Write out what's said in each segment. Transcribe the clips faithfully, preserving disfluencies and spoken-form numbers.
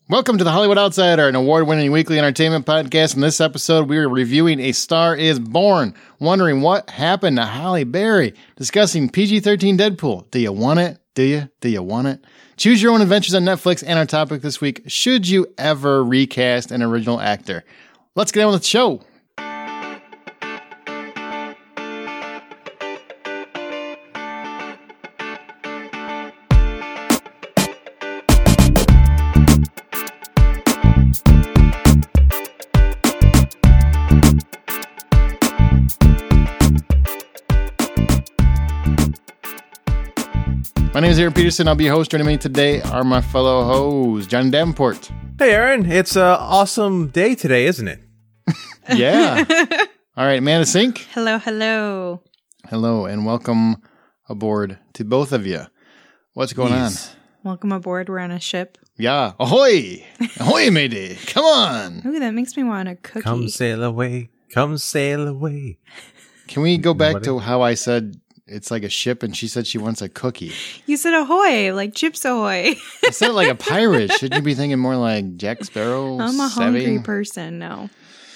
Welcome to The Hollywood Outsider, an award-winning weekly entertainment podcast. In this episode, we are reviewing A Star is Born, wondering what happened to Halle Berry, discussing P G thirteen Deadpool. Do you want it? Do you? Do you want it? Choose Your Own Adventures on Netflix, and our topic this week, should you ever recast an original actor? Let's get on with the show. My name is Aaron Peterson. I'll be your host. Joining me today are my fellow hosts, John Davenport. Hey, Aaron. It's an awesome day today, isn't it? Yeah. All right, Amanda Sink. Hello, hello. Hello, and welcome aboard to both of you. What's going yes. on? Welcome aboard. We're on a ship. Yeah. Ahoy! Ahoy, matey! Come on! Ooh, that makes me want a cookie. Come sail away. Come sail away. Can we go back to how I said... It's like a ship, and she said she wants a cookie. You said ahoy, like Chips Ahoy. I said it like a pirate. Shouldn't you be thinking more like Jack Sparrow? I'm a savvy? hungry person, no.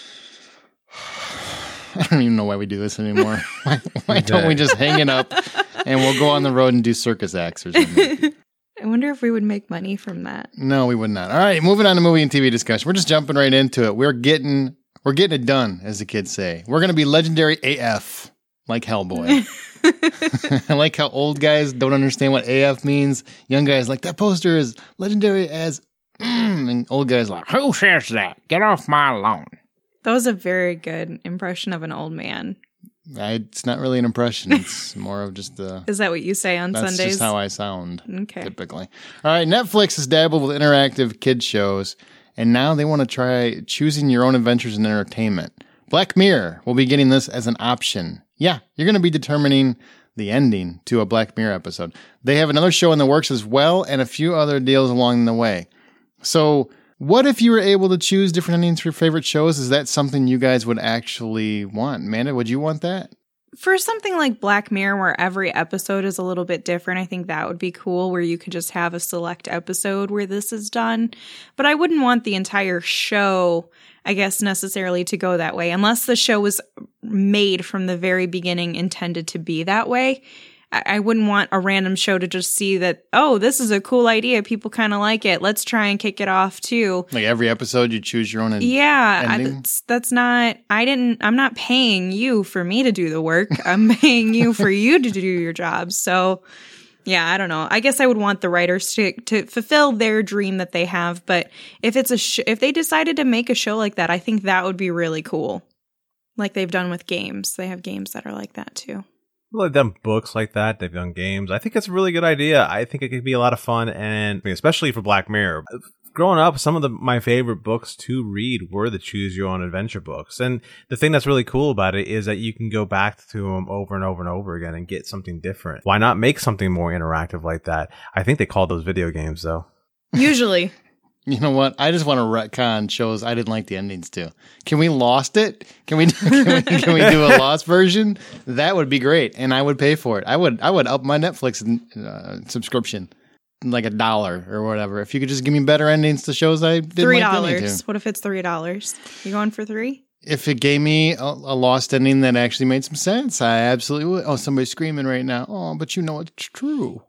I don't even know why we do this anymore. Why, why don't we just hang it up, and we'll go on the road and do circus acts or something? I wonder if we would make money from that. No, we would not. All right, moving on to movie and T V discussion. We're just jumping right into it. We're getting, we're getting it done, as the kids say. We're going to be legendary A F, like Hellboy. I like how old guys don't understand what A F means. Young guys like, that poster is legendary as mm, and old guys like, who says that? Get off my lawn. That was a very good impression of an old man. I, it's not really an impression. It's more of just the... Is that what you say on that's Sundays? That's just how I sound, okay. typically. All right, Netflix has dabbled with interactive kids shows, and now they want to try choosing your own adventures in entertainment. Black Mirror will be getting this as an option. Yeah, you're going to be determining the ending to a Black Mirror episode. They have another show in the works as well, and a few other deals along the way. So what if you were able to choose different endings for your favorite shows? Is that something you guys would actually want? Amanda, would you want that? For something like Black Mirror, where every episode is a little bit different, I think that would be cool, where you could just have a select episode where this is done. But I wouldn't want the entire show, I guess, necessarily to go that way, unless the show was made from the very beginning intended to be that way. I, I wouldn't want a random show to just see that, oh, this is a cool idea. People kind of like it. Let's try and kick it off too. Like every episode you choose your own en- yeah, ending? I, that's, that's not, I didn't, I'm not paying you for me to do the work. I'm paying you for you to do your job. So yeah, I don't know. I guess I would want the writers to to fulfill their dream that they have. But if it's a sh- if they decided to make a show like that, I think that would be really cool. Like they've done with games. They have games that are like that too. Well, they've done books like that. They've done games. I think it's a really good idea. I think it could be a lot of fun, and especially for Black Mirror. Growing up, some of the my favorite books to read were the Choose Your Own Adventure books. And the thing that's really cool about it is that you can go back to them over and over and over again and get something different. Why not make something more interactive like that? I think they call those video games, though. Usually. You know what? I just want to retcon shows I didn't like the endings to. Can we Lost it? Can we, can we can we do a Lost version? That would be great, and I would pay for it. I would I would up my Netflix uh, subscription like a dollar or whatever. If you could just give me better endings to shows I didn't three like dollars. What if it's three dollars? You going for three? If it gave me a, a Lost ending that actually made some sense, I absolutely would. Oh, somebody's screaming right now. Oh, but you know it's true.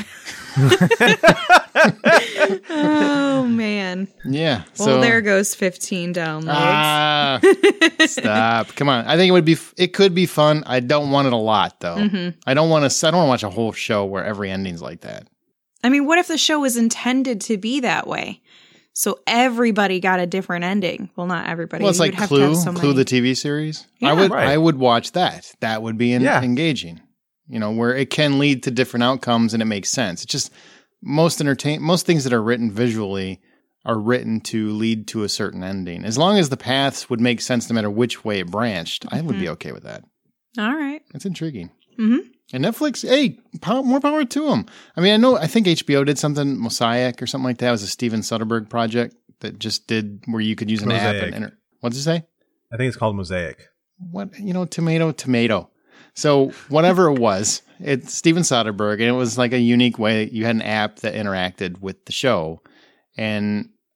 Oh man. Yeah. Well, so, there goes fifteen downloads. Ah, stop. Come on. I think it would be. It could be fun. I don't want it a lot though. Mm-hmm. I don't want to. I don't want to watch a whole show where every ending's like that. I mean, what if the show was intended to be that way? So everybody got a different ending. Well, not everybody. Well, it's like have Clue, to have so Clue many. the T V series. Yeah, I would. right. I would watch that. That would be en- Yeah. engaging. You know, where it can lead to different outcomes and it makes sense. It's just most entertain. Most things that are written visually are written to lead to a certain ending. As long as the paths would make sense, no matter which way it branched, I would be okay with that. All right. It's intriguing. Mm-hmm. And Netflix, hey, power, more power to them. I mean, I know, I think H B O did something, Mosaic or something like that. It was a Steven Soderbergh project that just did where you could use an Mosaic. app and enter. What did you say? I think it's called Mosaic. What, you know, tomato, tomato. So whatever it was, it's Steven Soderbergh, and it was like a unique way. You had an app that interacted with the show. And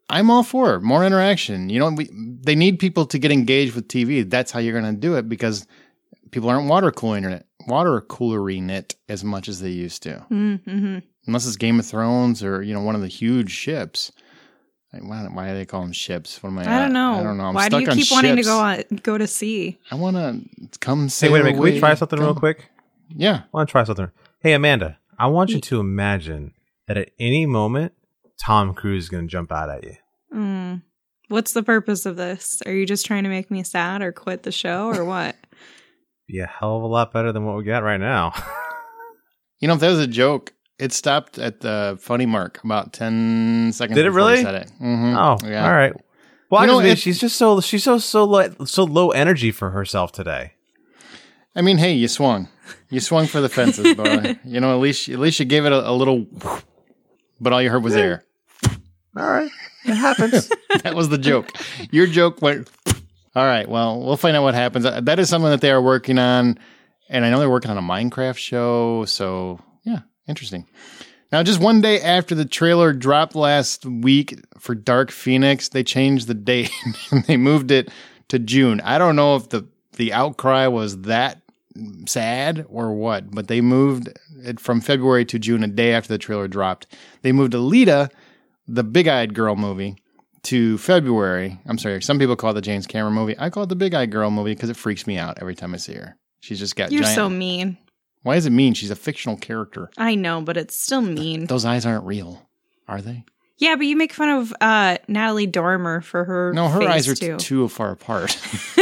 I'm all for it. More interaction. You know, we, they need people to get engaged with T V. That's how you're going to do it because people aren't water cooling it, water coolering it as much as they used to. Mm-hmm. Unless it's Game of Thrones or, you know, one of the huge ships. Like, why, why do they call them ships? What am I? I don't know. I don't know. I'm why stuck do you on keep ships. wanting to go on, go to sea? I want to come say. Hey, wait a minute. Can we try something real quick? Yeah. I want to try something. Hey, Amanda, I want you to imagine that at any moment, Tom Cruise is going to jump out at you. Mm. What's the purpose of this? Are you just trying to make me sad or quit the show or what? Be a hell of a lot better than what we got right now. You know, if that was a joke, it stopped at the funny mark about ten seconds. Did it before really? He said it. Mm-hmm. Oh, yeah. All right. Well, You I know, just mean, it- she's just so she's so so low, so low energy for herself today. I mean, hey, you swung. You swung for the fences, but you know, at least at least you gave it a, a little. But all you heard was air. All right, it happens. That was the joke. Your joke went. All right. Well, we'll find out what happens. That is something that they are working on, and I know they're working on a Minecraft show. So yeah, interesting. Now, just one day after the trailer dropped last week for Dark Phoenix, they changed the date and they moved it to June. I don't know if the the outcry was that sad or what, but they moved it from February to June, a day after the trailer dropped. They moved Alita, the big-eyed girl movie, to February. I'm sorry, some people call it the James Cameron movie. I call it the big-eyed girl movie because it freaks me out every time I see her. She's just got You're giant... so mean. Why does it mean? She's a fictional character. I know, but it's still mean. Those eyes aren't real, are they? Yeah, but you make fun of uh, Natalie Dormer for her. No, her face eyes are too. t- too far apart.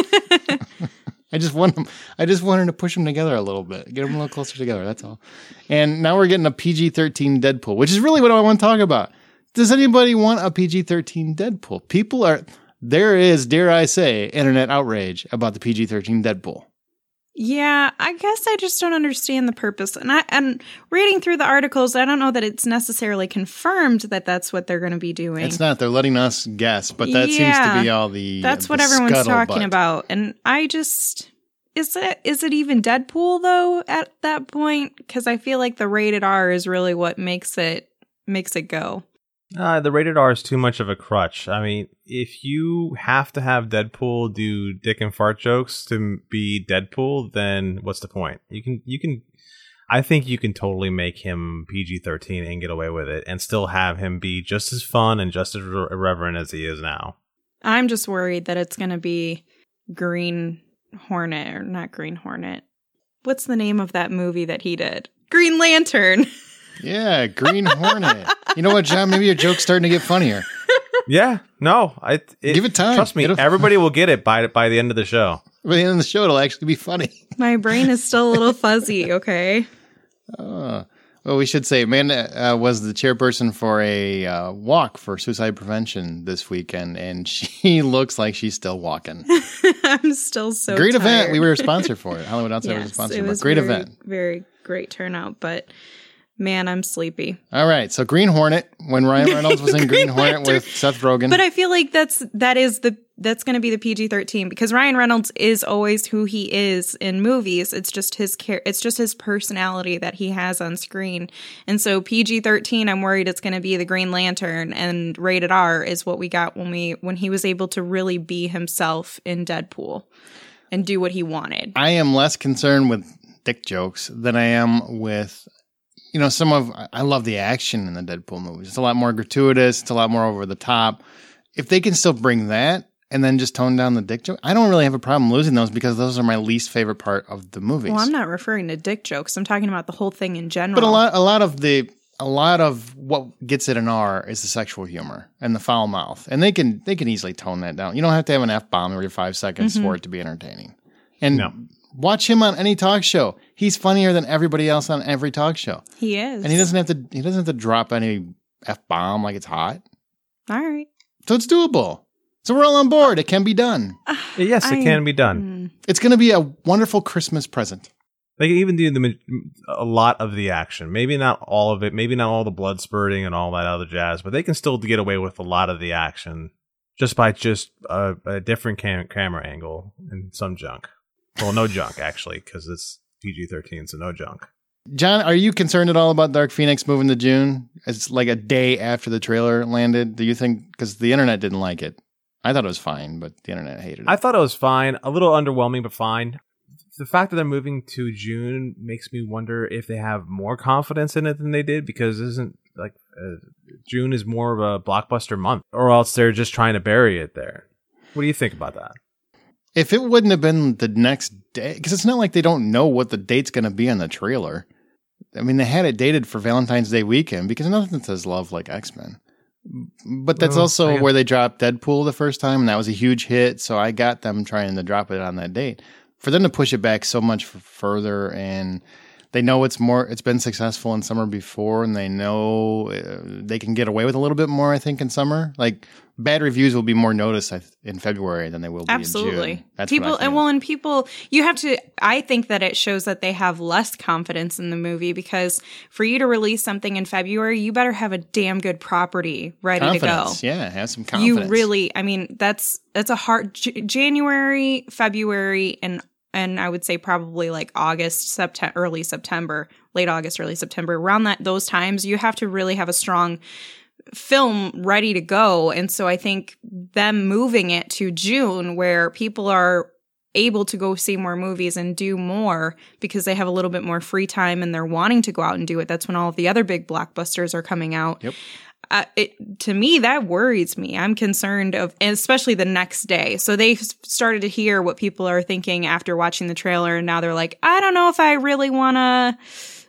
I just want them. I just wanted to push them together a little bit, get them a little closer together. That's all. And now we're getting a P G thirteen Deadpool, which is really what I want to talk about. Does anybody want a P G thirteen Deadpool? People are. There is, dare I say, internet outrage about the P G thirteen Deadpool. Yeah, I guess I just don't understand the purpose. And I and reading through the articles, I don't know that it's necessarily confirmed that that's what they're going to be doing. It's not. They're letting us guess, but that seems to be Yeah, all the. That's the what everyone's scuttlebutt. talking about. And I just is it is it even Deadpool though at that point? Because I feel like the rated R is really what makes it makes it go. Uh, the rated R is too much of a crutch. I mean, if you have to have Deadpool do dick and fart jokes to be Deadpool, then what's the point? You can, you can, I think you can totally make him P G thirteen and get away with it and still have him be just as fun and just as irreverent as he is now. I'm just worried that it's going to be Green Hornet or not Green Hornet. What's the name of that movie that he did? Green Lantern. Yeah, Green Hornet. You know what, John? Maybe your joke's starting to get funnier. Yeah, no, I it, Give it time. Trust me, It'll- everybody will get it by by the end of the show. By the end of the show, it'll actually be funny. My brain is still a little fuzzy, okay? Oh. Well, we should say Amanda uh, was the chairperson for a uh, walk for suicide prevention this weekend, and she looks like she's still walking. I'm still so Great tired. event. We were a sponsor for it. Hollywood Outsider was a Yes, sponsor it for it. was Great very, event. Very great turnout, but man, I'm sleepy. All right. So Green Hornet, when Ryan Reynolds was in Green, Green Hornet Lantern. with Seth Rogen. But I feel like that's that is the that's going to be the P G thirteen because Ryan Reynolds is always who he is in movies. It's just his care. It's just his personality that he has on screen. And so P G thirteen, I'm worried it's going to be the Green Lantern, and rated R is what we got when we when he was able to really be himself in Deadpool and do what he wanted. I am less concerned with dick jokes than I am with, you know, some of, I love the action in the Deadpool movies. It's a lot more gratuitous. It's a lot more over the top. If they can still bring that and then just tone down the dick joke, I don't really have a problem losing those because those are my least favorite part of the movies. Well, I'm not referring to dick jokes. I'm talking about the whole thing in general. But a lot, a lot of the, a lot of what gets it an R is the sexual humor and the foul mouth, and they can, they can easily tone that down. You don't have to have an F bomb every five seconds Mm-hmm. for it to be entertaining. And No. watch him on any talk show. He's funnier than everybody else on every talk show, He is. and he doesn't have to. He doesn't have to drop any F bomb like it's hot. All right. So it's doable. So we're all on board. It can be done. Yes, it I- can be done. Mm. It's going to be a wonderful Christmas present. They can even do the ma- a lot of the action. Maybe not all of it. Maybe not all the blood spurting and all that other jazz. But they can still get away with a lot of the action just by just a, a different cam- camera angle and some junk. Well, no junk actually, because it's P G thirteen, so no junk. John, are you concerned at all about Dark Phoenix moving to June? It's like a day after the trailer landed. Do you think, because the internet didn't like it? I thought it was fine, but the internet hated it. I thought it was fine. A little underwhelming, but fine. The fact that they're moving to June makes me wonder if they have more confidence in it than they did, because isn't like uh, June is more of a blockbuster month, or else they're just trying to bury it there. What do you think about that? If it wouldn't have been the next day, because it's not like they don't know what the date's going to be on the trailer. I mean, they had it dated for Valentine's Day weekend, because nothing says love like X-Men. But that's well, also where they dropped Deadpool the first time, and that was a huge hit, so I got them trying to drop it on that date. For them to push it back so much f- further, and they know it's more, it's been successful in summer before, and they know uh, they can get away with a little bit more, I think, in summer. Like, bad reviews will be more noticed I th- in February than they will be Absolutely. in June. That's people, what I think. and well, and people, you have to, I think that it shows that they have less confidence in the movie, because for you to release something in February, you better have a damn good property ready confidence, to go. Yeah, have some confidence. You really, I mean, that's, that's a hard, J- January, February, and and I would say probably like August, September, early September, late August, early September, around that those times, you have to really have a strong film ready to go. And so I think them moving it to June, where people are able to go see more movies and do more because they have a little bit more free time and they're wanting to go out and do it. That's when all of the other big blockbusters are coming out. Yep. Uh, it, to me, that worries me. I'm concerned of, and especially the next day. So they started to hear what people are thinking after watching the trailer, and now they're like, I don't know if I really want to.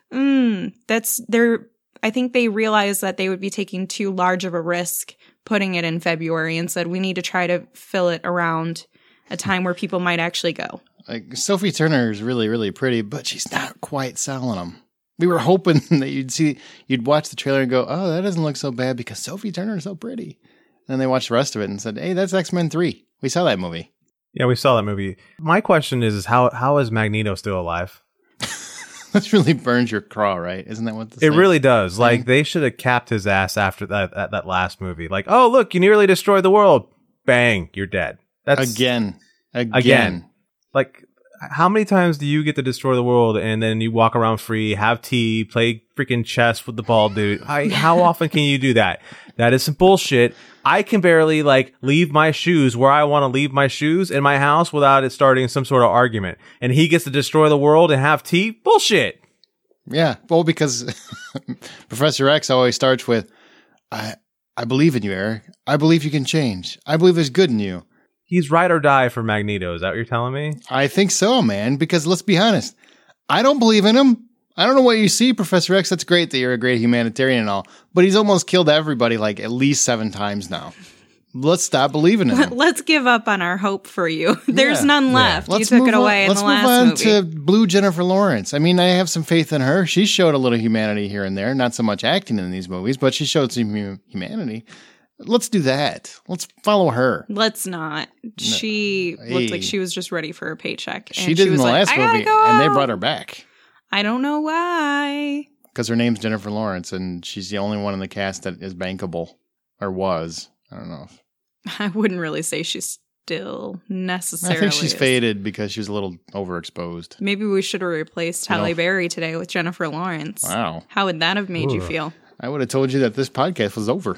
Mm, that's they're. I think they realized that they would be taking too large of a risk putting it in February, and said we need to try to fill it around a time where people might actually go. Like, Sophie Turner is really, really pretty, but she's not quite selling them. We were hoping that you'd see, you'd watch the trailer and go, oh, that doesn't look so bad because Sophie Turner is so pretty. And then they watched the rest of it and said, hey, that's X-Men three. We saw that movie. Yeah, we saw that movie. My question is, is how how is Magneto still alive? That really burns your craw, right? Isn't that what this It really does. Like, they should have capped his ass after that, that that last movie. Like, oh, look, you nearly destroyed the world. Bang, you're dead. That's Again. Again. Again. Like, how many times do you get to destroy the world and then you walk around free, have tea, play freaking chess with the bald dude? I, how often can you do that? That is some bullshit. I can barely, like, leave my shoes where I want to leave my shoes in my house without it starting some sort of argument. And he gets to destroy the world and have tea? Bullshit. Yeah. Well, because Professor X always starts with, I, I believe in you, Eric. I believe you can change. I believe there's good in you. He's ride or die for Magneto. Is that what you're telling me? I think so, man, because let's be honest. I don't believe in him. I don't know what you see, Professor X. That's great that you're a great humanitarian and all, but he's almost killed everybody like at least seven times now. Let's stop believing in him. Let's give up on our hope for you. There's Yeah. none left. Yeah. You took it away on, in the last Let's move movie. on to Blue Jennifer Lawrence. I mean, I have some faith in her. She showed a little humanity here and there, not so much acting in these movies, but she showed some hu- humanity. Let's do that. Let's follow her. Let's not. She Hey. looked like she was just ready for a paycheck. She and did she in was the like, last I gotta movie, go and they out. brought her back I don't know why. because her name's Jennifer Lawrence, and she's the only one in the cast that is bankable, or was. I don't know. If, I wouldn't really say she's still necessarily. I think she's is. faded because she was a little overexposed. Maybe we should have replaced You know- Halle Berry today with Jennifer Lawrence. Wow. How would that have made you Ooh. feel? I would have told you that this podcast was over.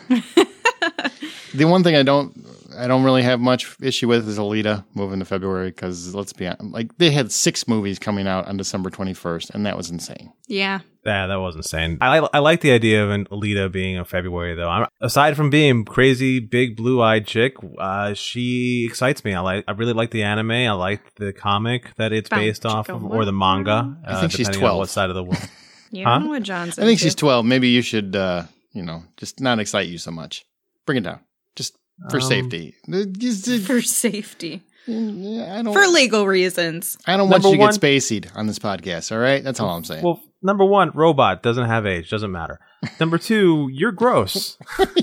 The one thing I don't, I don't really have much issue with is Alita moving to February because let's be honest, like they had six movies coming out on December twenty-first, and that was insane. Yeah. Yeah, that was insane. I I like the idea of an Alita being in February, though. I'm, aside from being crazy, big, blue-eyed chick, uh, she excites me. I like. I really like the anime. I like the comic that it's Bow, based off chicka, of, or the manga. I uh, think she's depending on twelve. what side of the world. You Huh? don't know what John's I think into. she's twelve. Maybe you should, uh, you know, just not excite you so much. Bring it down, just for Um, safety. Uh, just, uh, For safety. yeah, I don't. For legal reasons. I don't want Number you to one- get spaceyed on this podcast. All right, that's all I'm saying. Well, number one, robot doesn't have age, doesn't matter. Number two, you're gross.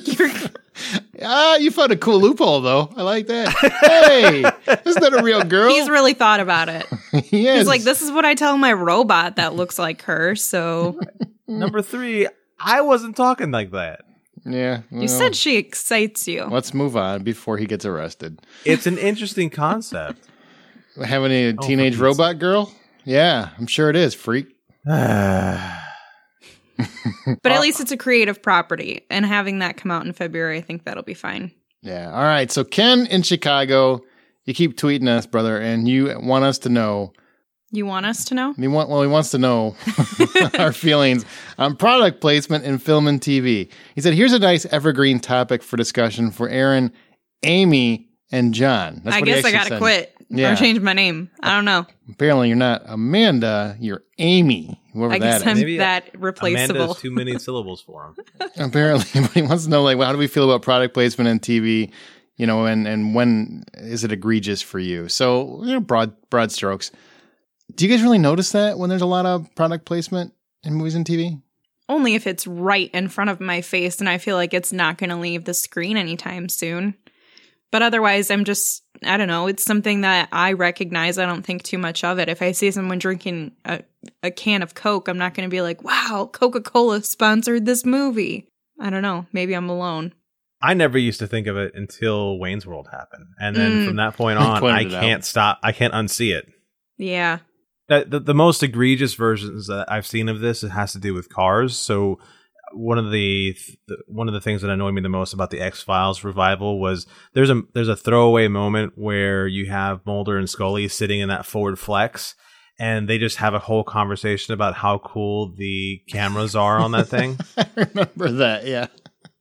Ah, you found a cool loophole, though. I like that. Hey, isn't that a real girl? He's really thought about it. yes. He's like, this is what I tell my robot that looks like her. So Number three, I wasn't talking like that. Yeah. you well, said she excites you. let's move on before he gets arrested. It's an interesting concept. Having a for teenage Pete's robot girl? Yeah, I'm sure it is, freak. But at least it's a creative property, and having that come out in February, I think that'll be fine. Yeah. All right. So Ken in Chicago, you keep tweeting us, brother, and you want us to know. You want us to know? He want, well, he wants to know our feelings on product placement in film and T V. He said, here's a nice evergreen topic for discussion for Aaron, Amy, and John. That's I what he guess I actually gotta said. quit Yeah. or change my name. I don't know. Apparently, you're not Amanda, you're Amy, whoever I guess that is. I'm that replaceable. Amanda's too many syllables for him. Apparently, but he wants to know, like, well, how do we feel about product placement in T V? You know, and, and when is it egregious for you? So, you know, broad broad strokes. Do you guys really notice that when there's a lot of product placement in movies and T V? Only if it's right in front of my face and I feel like it's not going to leave the screen anytime soon. But otherwise, I'm just, I don't know, it's something that I recognize. I don't think too much of it. If I see someone drinking a, a can of Coke, I'm not going to be like, wow, Coca-Cola sponsored this movie. I don't know. Maybe I'm alone. I never used to think of it until Wayne's World happened. And then Mm. from that point on, I Pointed it out. can't stop. I can't unsee it. Yeah. The, the, the most egregious versions that I've seen of this, it has to do with cars. So one of the, the one of the things that annoyed me the most about the X-Files revival was there's a there's a throwaway moment where you have Mulder and Scully sitting in that forward flex, and they just have a whole conversation about how cool the cameras are on that thing. I remember that, yeah.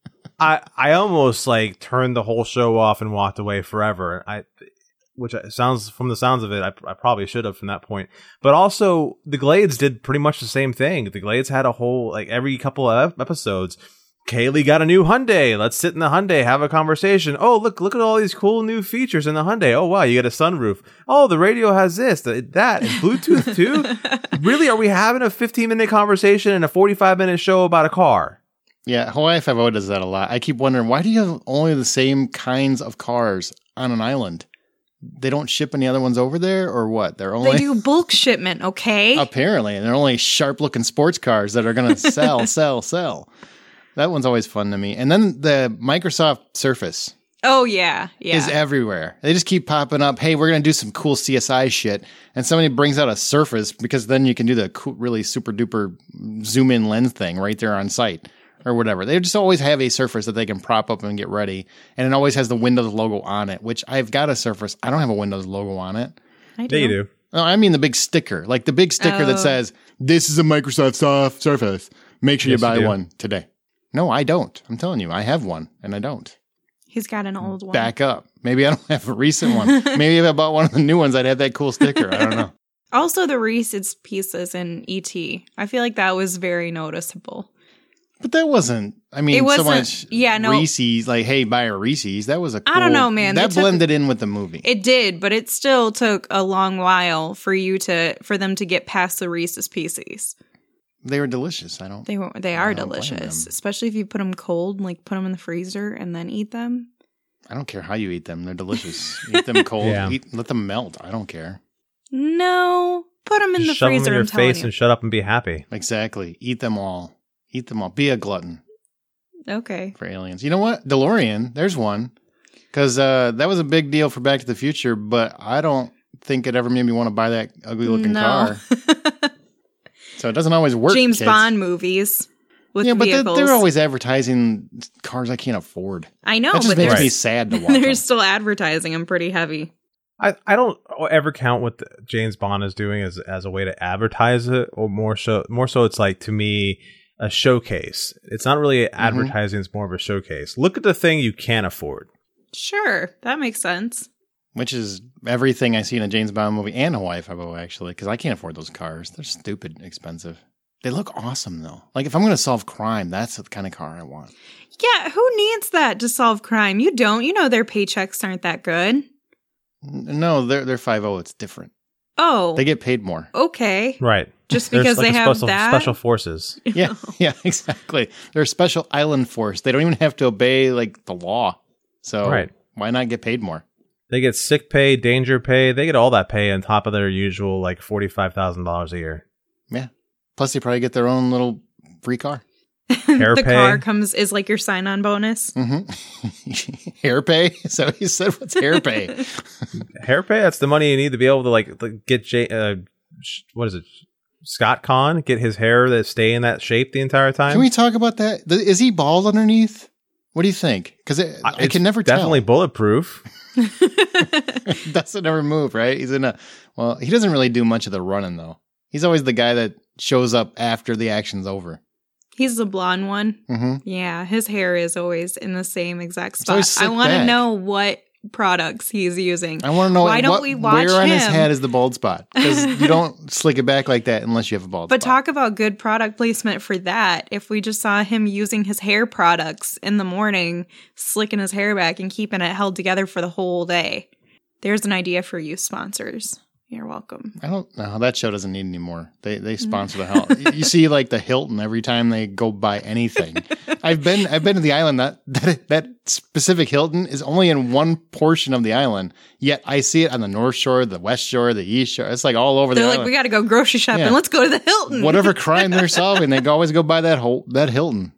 I I almost like turned the whole show off and walked away forever. I which sounds from the sounds of it, I, I probably should have from that point. But also, the Glades did pretty much the same thing. The Glades had a whole, like, every couple of episodes, Kaylee got a new Hyundai. Let's sit in the Hyundai, have a conversation. Oh, look, look at all these cool new features in the Hyundai. Oh, wow, you get a sunroof. Oh, the radio has this, that, that and Bluetooth too. Really, are we having a fifteen minute conversation and a forty-five minute show about a car? Yeah, Hawaii Five-O does that a lot. I keep wondering, why do you have only the same kinds of cars on an island? They don't ship any other ones over there, or what? They're only They do bulk shipment, okay? apparently, and they're only sharp-looking sports cars that are going to sell, sell, sell. That one's always fun to me. And then the Microsoft Surface Oh, yeah. Yeah. is everywhere. They just keep popping up. Hey, we're going to do some cool C S I shit, and somebody brings out a Surface because then you can do the cool, really super duper zoom in lens thing right there on site. Or whatever. They just always have a Surface that they can prop up and get ready. And it always has the Windows logo on it, which I've got a Surface. I don't have a Windows logo on it. I do. Yeah, you do. No, I mean the big sticker. Like the big sticker Oh. that says, this is a Microsoft Soft Surface. Make sure Yes, you you buy do. one today. No, I don't. I'm telling you, I have one and I don't. He's got an old one. Back up. Maybe I don't have a recent one. Maybe if I bought one of the new ones, I'd have that cool sticker. I don't know. Also, the Reese's Pieces in E T. I feel like that was very noticeable. But that wasn't, I mean, It so wasn't- much yeah, no. Reese's, like, hey, buy a Reese's. That was a cool, I don't know, man. They That took- blended in with the movie. It did, but it still took a long while for you to for them to get past the Reese's Pieces. They were delicious. I don't. They were they I are don't blame delicious, them. especially if you put them cold, like put them in the freezer and then eat them. I don't care how you eat them. They're delicious. Eat them cold. Yeah. Eat, let them melt. I don't care. No, put them in Just the shove them freezer. in your I'm telling face you. and shut up and be happy. Exactly. Eat them all. Eat them all. Be a glutton Okay. for aliens. You know what? DeLorean. There's one. Because uh, that was a big deal for Back to the Future, but I don't think it ever made me want to buy that ugly looking No. car. So it doesn't always work. James kids. Bond movies with Yeah, but they're, vehicles. they're always advertising cars I can't afford. I know, That just but makes they're, me sad to watch they're them. still advertising them pretty heavy. I, I don't ever count what the, James Bond is doing as as a way to advertise it, or more so more so it's like, to me, a showcase. It's not really advertising; it's more of a showcase. Look at the thing you can't afford. Sure, that makes sense. Which is everything I see in a James Bond movie and Hawaii Five-O, actually, because I can't afford those cars. They're stupid expensive. They look awesome, though. Like, if I'm going to solve crime, that's the kind of car I want. Yeah, who needs that to solve crime? You don't. You know their paychecks aren't that good. N- No, they're, they're Five-O. It's different. Oh, They get paid more. okay. Right. Just There's because like they a have special, that? special forces. Yeah, yeah, exactly. They're a special island force. They don't even have to obey, like, the law. So Right. why not get paid more? They get sick pay, danger pay. They get all that pay on top of their usual like forty-five thousand dollars a year. Yeah. Plus, they probably get their own little free car. Hair the pay. car comes is like your sign-on bonus. Mm-hmm. Hair pay? So you said, what's hair pay? Hair pay. That's the money you need to be able to like, like get J- uh, sh- what is it? Scott Conn get his hair that stay in that shape the entire time? Can we talk about that? The- Is he bald underneath? What do you think? Because I, I It's can never definitely tell. bulletproof. Doesn't ever move, right? He's in a, well, he doesn't really do much of the running, though. He's always the guy that shows up after the action's over. He's the blonde one. Mm-hmm. Yeah, his hair is always in the same exact spot. always I slicked want to back. know what products he's using. I want to know Why don't what, we watch where on his him? head is the bald spot? Because you don't slick it back like that unless you have a bald But spot. talk about good product placement for that. If we just saw him using his hair products in the morning, slicking his hair back and keeping it held together for the whole day. There's an idea for you sponsors. You're welcome. I don't know. That show doesn't need any more. They they sponsor the hell. You see, like the Hilton every time they go buy anything. I've been I've been to the island. That, that that specific Hilton is only in one portion of the island. Yet I see it on the North Shore, the West Shore, the East Shore. It's like all over They're the like, island. we got to go grocery shopping. Yeah. Let's go to the Hilton. Whatever crime they're solving, they always go buy that whole that Hilton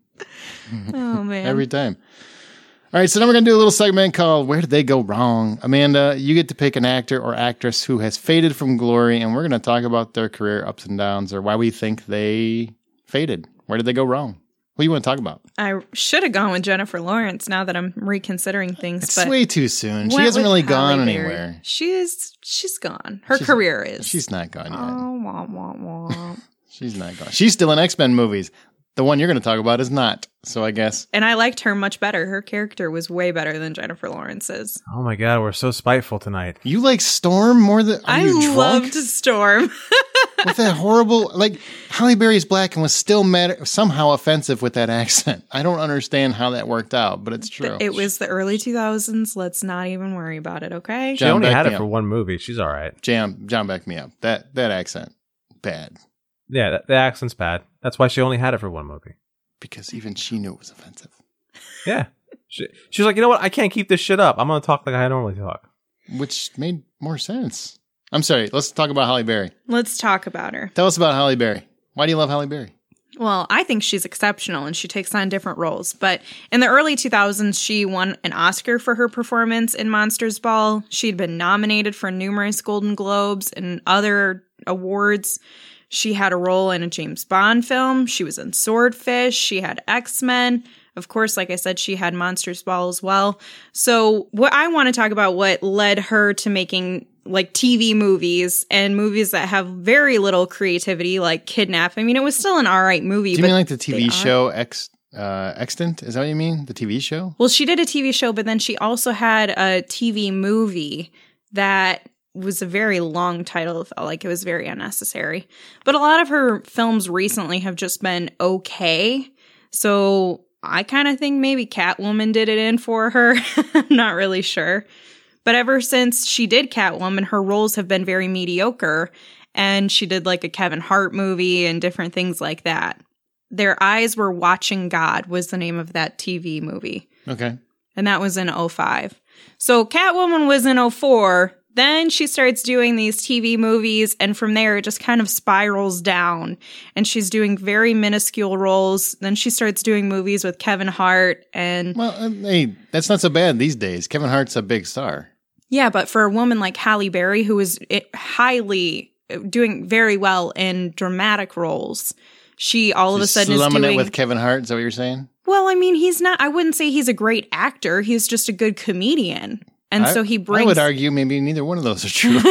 Oh, man. every time. All right, so now we're going to do a little segment called Where Did They Go Wrong? Amanda, you get to pick an actor or actress who has faded from glory, and we're going to talk about their career ups and downs or why we think they faded. Where did they go wrong? What do you want to talk about? I should have gone with Jennifer Lawrence now that I'm reconsidering things. It's but way too soon. She went hasn't with really Halle gone Berry. anywhere. She's she's gone. Her She's- career is. She's not gone yet. Oh, wah, wah, wah. She's not gone. She's still in X-Men movies. The one you're going to talk about is not. So I guess. And I liked her much better. Her character was way better than Jennifer Lawrence's. Oh my god, we're so spiteful tonight. You like Storm more than. Are I you drunk? loved Storm. With that horrible, like, Halle Berry's black and was still mad, somehow offensive with that accent. I don't understand how that worked out, but it's true. It was the early two thousands. Let's not even worry about it, okay? She John, only back had me it for up. one movie. She's all right. John, John, back me up. That that accent, bad. Yeah, that, the accent's bad. That's why she only had it for one movie. Because even she knew it was offensive. Yeah. She, she was like, you know what? I can't keep this shit up. I'm going to talk like I normally talk. Which made more sense. I'm sorry. Let's talk about Halle Berry. Let's talk about her. Tell us about Halle Berry. Why do you love Halle Berry? Well, I think she's exceptional and she takes on different roles. But in the early two thousands, she won an Oscar for her performance in Monsters Ball. She'd been nominated for numerous Golden Globes and other awards. She had a role in a James Bond film. She was in Swordfish. She had X-Men. Of course, like I said, she had Monsters Ball as well. So what I want to talk about what led her to making like T V movies and movies that have very little creativity, like Kidnap. I mean, it was still an all right movie. Do you but mean like the T they V are- show Ex, uh, Extant? Is that what you mean? The T V show? Well, she did a T V show, but then she also had a T V movie that was a very long title. It felt like it was very unnecessary. But a lot of her films recently have just been okay. So I kind of think maybe Catwoman did it in for her. I'm not really sure. But ever since she did Catwoman, her roles have been very mediocre. And she did like a Kevin Hart movie and different things like that. Their Eyes Were Watching God was the name of that T V movie. Okay. And that was in oh five. So Catwoman was in oh four. Then she starts doing these T V movies, and from there it just kind of spirals down. And she's doing very minuscule roles. Then she starts doing movies with Kevin Hart. And Well, uh, hey, that's not so bad these days. Kevin Hart's a big star. yeah, but for a woman like Halle Berry, who is it, highly doing very well in dramatic roles, she all of a She's sudden is slumming doing. it with Kevin Hart. Is that what you're saying? Well, I mean, he's not. I wouldn't say he's a great actor. He's just a good comedian. And I, so he brings. I would argue maybe neither one of those are true.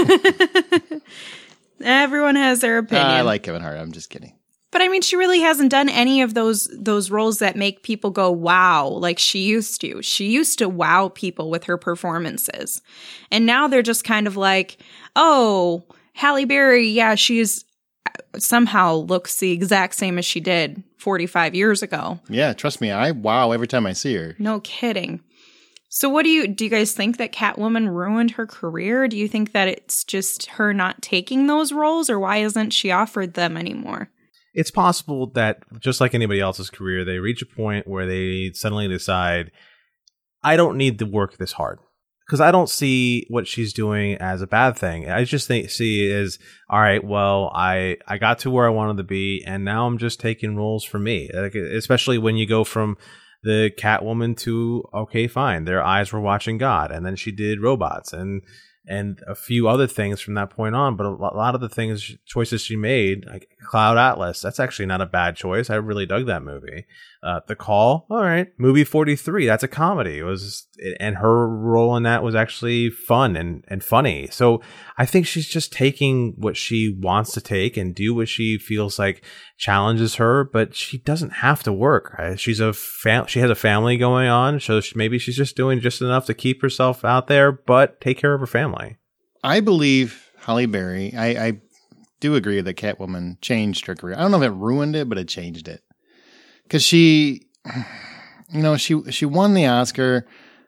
Everyone has their opinion. I like Kevin Hart. I'm just kidding. But I mean, she really hasn't done any of those those roles that make people go wow, like she used to. She used to wow people with her performances. And now they're just kind of like, oh, Halle Berry, yeah, she's somehow looks the exact same as she did forty-five years ago. Yeah, trust me. I wow every time I see her. No kidding. So what do you do you guys think that Catwoman ruined her career? Do you think that it's just her not taking those roles, or why isn't she offered them anymore? It's possible that just like anybody else's career, they reach a point where they suddenly decide, I don't need to work this hard. Because I don't see what she's doing as a bad thing. I just think see it as, all right, well, I, I got to where I wanted to be, and now I'm just taking roles for me. Like, especially when you go from the Catwoman to, okay, fine, their eyes were watching God, and then she did robots, and and a few other things from that point on. But a lot of the things, choices she made, like Cloud Atlas, that's actually not a bad choice. I really dug that movie. Uh, The Call, all right. Movie forty-three, that's a comedy. It was, and her role in that was actually fun and, and funny. So I think she's just taking what she wants to take and do what she feels like challenges her, but she doesn't have to work. She's a fam- she has a family going on, so she, maybe she's just doing just enough to keep herself out there, but take care of her family. I believe Halle Berry, I, I do agree that Catwoman changed her career. I don't know if it ruined it, but it changed it. Because she, you know, she she won the Oscar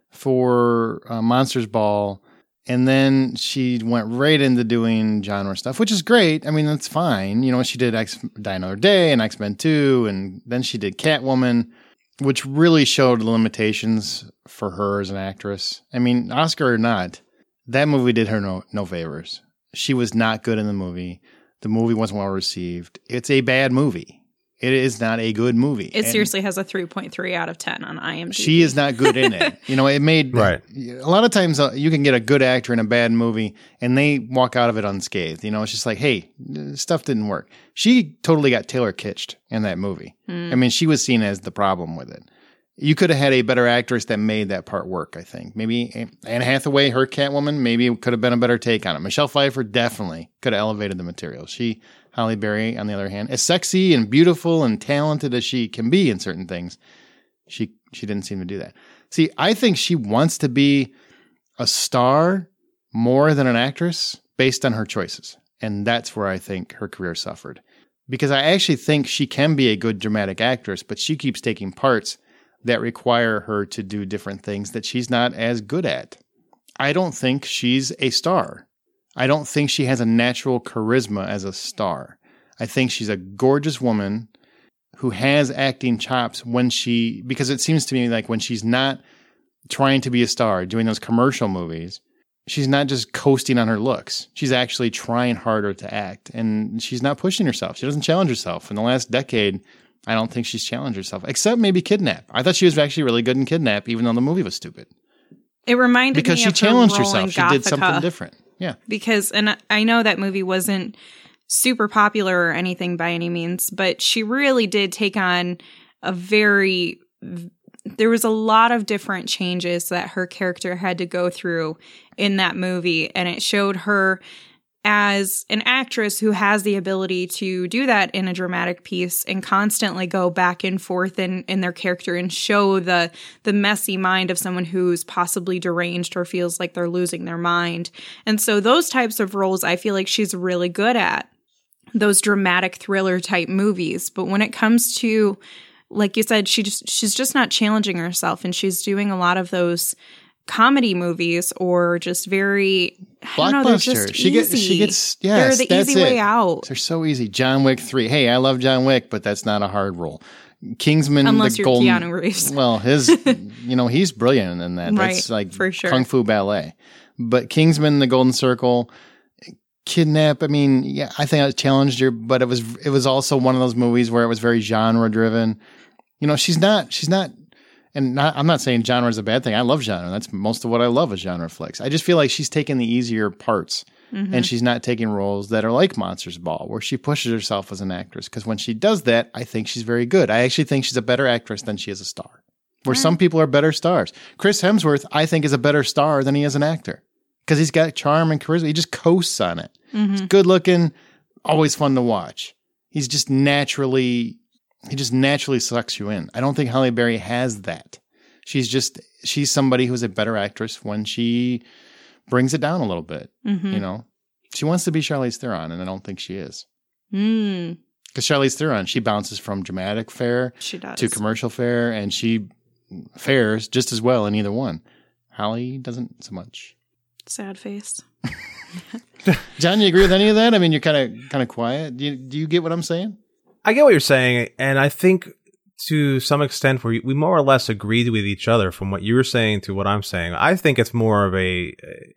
for uh, Monsters Ball, and then she went right into doing genre stuff, which is great. I mean, that's fine. You know, she did X Die Another Day and X-Men two, and then she did Catwoman, which really showed the limitations for her as an actress. I mean, Oscar or not, that movie did her no, no favors. She was not good in the movie. The movie wasn't well received. It's a bad movie. It is not a good movie. It seriously has a three point three out of ten on IMDb. She is not good in it. You know, it made right. A lot of times uh, you can get a good actor in a bad movie and they walk out of it unscathed. You know, it's just like, hey, stuff didn't work. She totally got Taylor Kitsched in that movie. Hmm. I mean, she was seen as the problem with it. You could have had a better actress that made that part work, I think. Maybe Anne Hathaway, her Catwoman, maybe it could have been a better take on it. Michelle Pfeiffer definitely could have elevated the material. She... Halle Berry, on the other hand, as sexy and beautiful and talented as she can be in certain things, she she didn't seem to do that. See, I think she wants to be a star more than an actress based on her choices. And that's where I think her career suffered. Because I actually think she can be a good dramatic actress, but she keeps taking parts that require her to do different things that she's not as good at. I don't think she's a star. I don't think she has a natural charisma as a star. I think she's a gorgeous woman who has acting chops when she, because it seems to me like when she's not trying to be a star, doing those commercial movies, she's not just coasting on her looks. She's actually trying harder to act, and she's not pushing herself. She doesn't challenge herself. In the last decade, I don't think she's challenged herself, except maybe Kidnap. I thought she was actually really good in Kidnap, even though the movie was stupid. It reminded because me she of challenged her role herself. in She did something different. Yeah. Because, and I know that movie wasn't super popular or anything by any means, but she really did take on a very, there was a lot of different changes that her character had to go through in that movie. And it showed her as an actress who has the ability to do that in a dramatic piece and constantly go back and forth in, in their character and show the the messy mind of someone who's possibly deranged or feels like they're losing their mind. And so those types of roles I feel like she's really good at, those dramatic thriller type movies. But when it comes to, like you said, she just she's just not challenging herself, and she's doing a lot of those comedy movies or just very I don't know, they're just she easy. gets she gets yes, they're the that's easy it. way out. They're so easy. John Wick three. Hey, I love John Wick, but that's not a hard role. Kingsman, unless the you're golden, Keanu Reeves. Well, his you know, he's brilliant in that. Right, that's like for sure. Kung Fu Ballet. But Kingsman, the Golden Circle, Kidnap, I mean, yeah, I think I challenged her, but it was it was also one of those movies where it was very genre driven. You know, she's not she's not And not, I'm not saying genre is a bad thing. I love genre. That's most of what I love is genre flicks. I just feel like she's taking the easier parts, mm-hmm. and she's not taking roles that are like Monsters Ball, where she pushes herself as an actress. Because when she does that, I think she's very good. I actually think she's a better actress than she is a star. Where mm-hmm. some people are better stars. Chris Hemsworth, I think, is a better star than he is an actor. Because he's got charm and charisma. He just coasts on it. Mm-hmm. He's good looking, always fun to watch. He's just naturally... He just naturally sucks you in. I don't think Halle Berry has that. She's just, she's somebody who's a better actress when she brings it down a little bit. Mm-hmm. You know, she wants to be Charlize Theron, and I don't think she is. Mm. Because Charlize Theron, she bounces from dramatic fare she does. to commercial fare, and she fares just as well in either one. Halle doesn't so much. Sad face. John, you agree with any of that? I mean, you're kind of kind of quiet. Do you, do you get what I'm saying? I get what you're saying, and I think to some extent we we more or less agreed with each other from what you were saying to what I'm saying. I think it's more of a,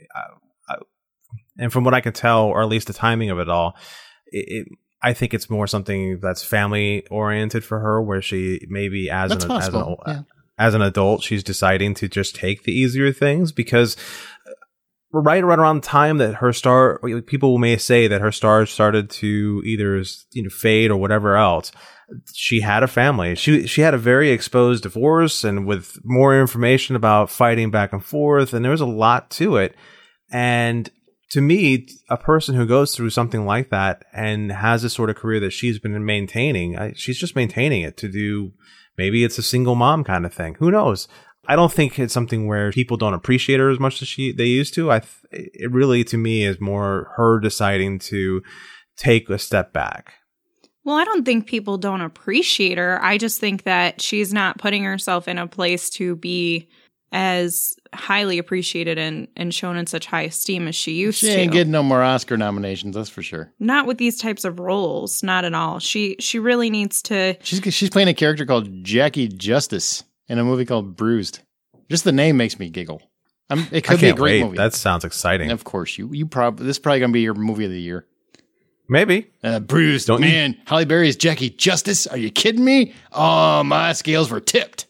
uh, and from what I can tell, or at least the timing of it all, it, it, I think it's more something that's family oriented for her, where she maybe as that's an possible. as an yeah. as an adult, she's deciding to just take the easier things because. right, right around the time that her star, people may say that her stars started to either, you know, fade or whatever else. She had a family. She she had a very exposed divorce, and with more information about fighting back and forth, and there was a lot to it. And to me, a person who goes through something like that and has this sort of career that she's been maintaining, I, she's just maintaining it to do, maybe it's a single mom kind of thing. Who knows? I don't think it's something where people don't appreciate her as much as she they used to. I th- it really, to me, is more her deciding to take a step back. Well, I don't think people don't appreciate her. I just think that she's not putting herself in a place to be as highly appreciated and, and shown in such high esteem as she used she to. She ain't getting no more Oscar nominations, that's for sure. Not with these types of roles, not at all. She she really needs to... She's she's playing a character called Jackie Justice in a movie called Bruised. Just the name makes me giggle. I'm, it could I be a can't great wait. movie. That sounds exciting. Of course, you you probably this is probably gonna be your movie of the year. Maybe. Uh, Bruised, Don't man. you? Halle Berry is Jackie Justice. Are you kidding me? Oh, my scales were tipped.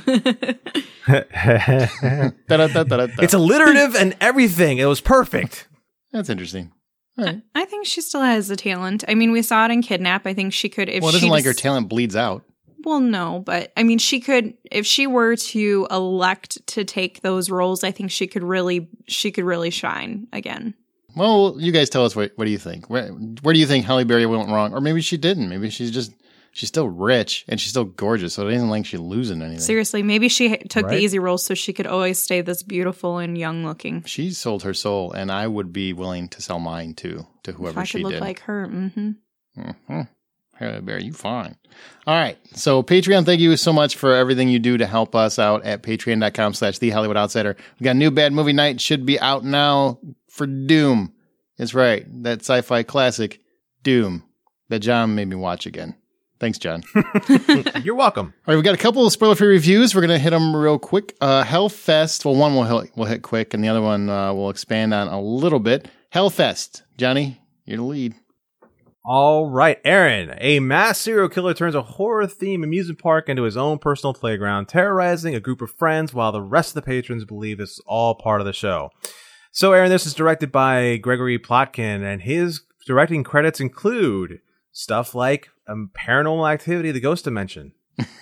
It's alliterative and everything. It was perfect. That's interesting. All right. I think she still has the talent. I mean, we saw it in Kidnap. I think she could... if well, it she isn't like her just- talent bleeds out. Well, no, but I mean, she could, if she were to elect to take those roles, I think she could really, she could really shine again. Well, you guys tell us what, what do you think? Where, where do you think Halle Berry went wrong? Or maybe she didn't. Maybe she's just, she's still rich and she's still gorgeous. So it isn't like she's losing anything. Seriously, maybe she h- took Right. the easy roles so she could always stay this beautiful and young looking. She sold her soul, and I would be willing to sell mine too, to If whoever I she could look did. like her. Mm-hmm. Mm-hmm. Halle Berry, you fine. All right. So Patreon, thank you so much for everything you do to help us out at patreon.com slash The Hollywood Outsider. We got a new Bad Movie Night. Should be out now for Doom. That's right. That sci-fi classic, Doom, that John made me watch again. Thanks, John. You're welcome. All right, we've got a couple of spoiler-free reviews. We're going to hit them real quick. Uh, Hellfest, well, one we'll hit, we'll hit quick, and the other one uh, we'll expand on a little bit. Hellfest. Johnny, you're the lead. All right, Aaron. A mass serial killer turns a horror-themed amusement park into his own personal playground, terrorizing a group of friends while the rest of the patrons believe this is all part of the show. So, Aaron, this is directed by Gregory Plotkin, and his directing credits include stuff like um, Paranormal Activity, The Ghost Dimension.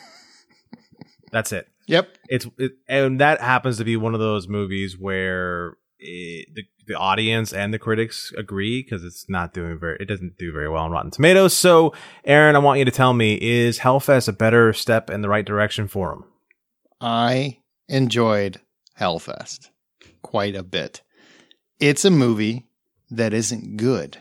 That's it. Yep. It's it, and that happens to be one of those movies where it, the the audience and the critics agree because it's not doing very it doesn't do very well on Rotten Tomatoes. So, Aaron, I want you to tell me, is Hellfest a better step in the right direction for him? I enjoyed Hellfest quite a bit. It's a movie that isn't good,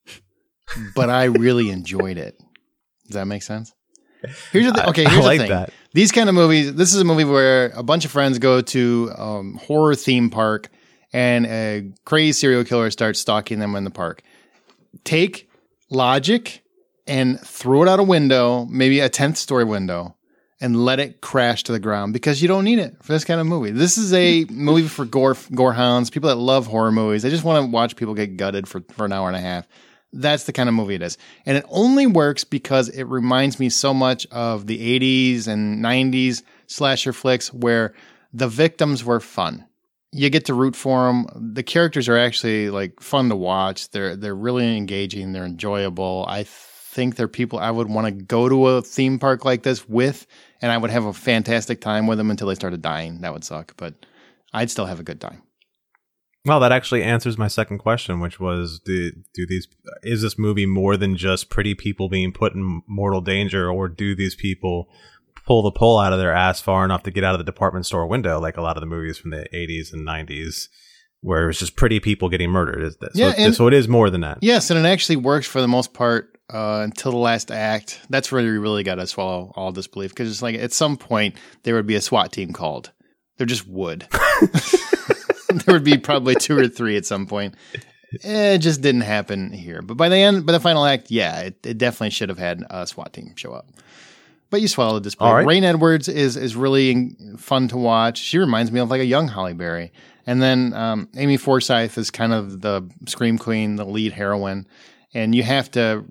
but I really enjoyed it. Does that make sense? Here's the th- okay. Here's I like the thing. that. These kind of movies. This is a movie where a bunch of friends go to um, horror theme park, and a crazy serial killer starts stalking them in the park. Take logic and throw it out a window, maybe a tenth story window, and let it crash to the ground because you don't need it for this kind of movie. This is a movie for gore gore hounds, people that love horror movies. They just want to watch people get gutted for, for an hour and a half. That's the kind of movie it is. And it only works because it reminds me so much of the eighties and nineties slasher flicks where the victims were fun. You get to root for them. The characters are actually like fun to watch. They're they're really engaging. They're enjoyable. I think they're people I would want to go to a theme park like this with, and I would have a fantastic time with them until they started dying. That would suck, but I'd still have a good time. Well, that actually answers my second question, which was: do, do these is this movie more than just pretty people being put in mortal danger, or do these people pull the pole out of their ass far enough to get out of the department store window, like a lot of the movies from the eighties and nineties, where it's just pretty people getting murdered? Is that, so, Yeah, and- so it is more than that. Yes, and it actually works for the most part uh, until the last act. That's where you really got to swallow all disbelief because it's like at some point there would be a SWAT team called. There just would. There would be probably two or three at some point. Eh, it just didn't happen here. But by the end, by the final act, yeah, it, it definitely should have had a SWAT team show up. But you swallow the disbelief. All right. Rain Edwards is is really fun to watch. She reminds me of like a young Halle Berry. And then um, Amy Forsyth is kind of the scream queen, the lead heroine. And you have to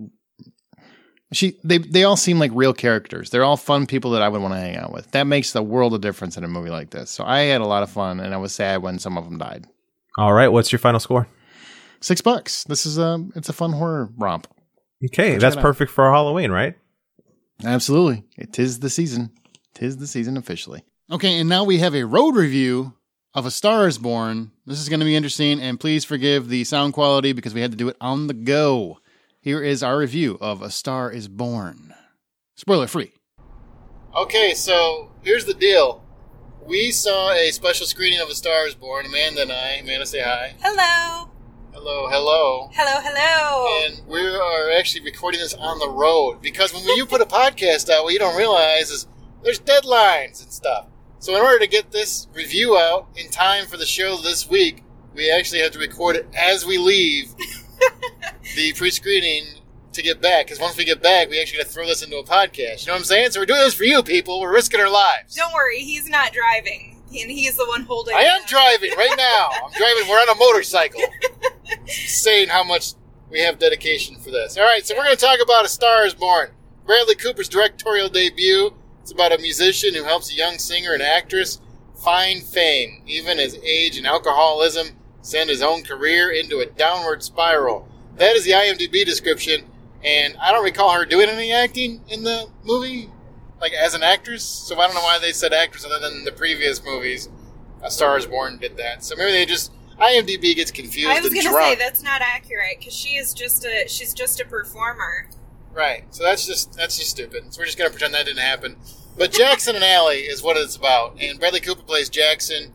she they they all seem like real characters. They're all fun people that I would want to hang out with. That makes the world of difference in a movie like this. So I had a lot of fun, and I was sad when some of them died. All right. What's your final score? Six bucks. This is a, it's a fun horror romp. Okay. Check That's it out. perfect for Halloween, right? Absolutely. It is the season. Tis the season officially. Okay, and now we have a road review of A Star is Born. This is going to be interesting, and please forgive the sound quality because we had to do it on the go. Here is our review of A Star is Born. Spoiler free. Okay, so here's the deal. We saw a special screening of A Star is Born, Amanda and I. Amanda, say hi. Hello. Hello, hello. Hello, hello. And we are actually recording this on the road because when you put a podcast out, what you don't realize is there's deadlines and stuff. So in order to get this review out in time for the show this week, we actually have to record it as we leave the pre-screening to get back. Because once we get back, we actually got to throw this into a podcast. You know what I'm saying? So we're doing this for you people. We're risking our lives. Don't worry, he's not driving. And he's the one holding I it am up. driving right now. I'm driving. We're on a motorcycle. Saying how much we have dedication for this. All right, so we're going to talk about A Star is Born. Bradley Cooper's directorial debut. It's about a musician who helps a young singer and actress find fame, even as age and alcoholism send his own career into a downward spiral. That is the IMDb description, and I don't recall her doing any acting in the movie, like as an actress, so I don't know why they said actress other than the previous movies. A Star is Born did that, so maybe they just... IMDb gets confused I was and going to drunk. say that's not accurate because she is just a she's just a performer. Right. So that's just that's just stupid. So we're just gonna pretend that didn't happen. But Jackson and Allie is what it's about. And Bradley Cooper plays Jackson,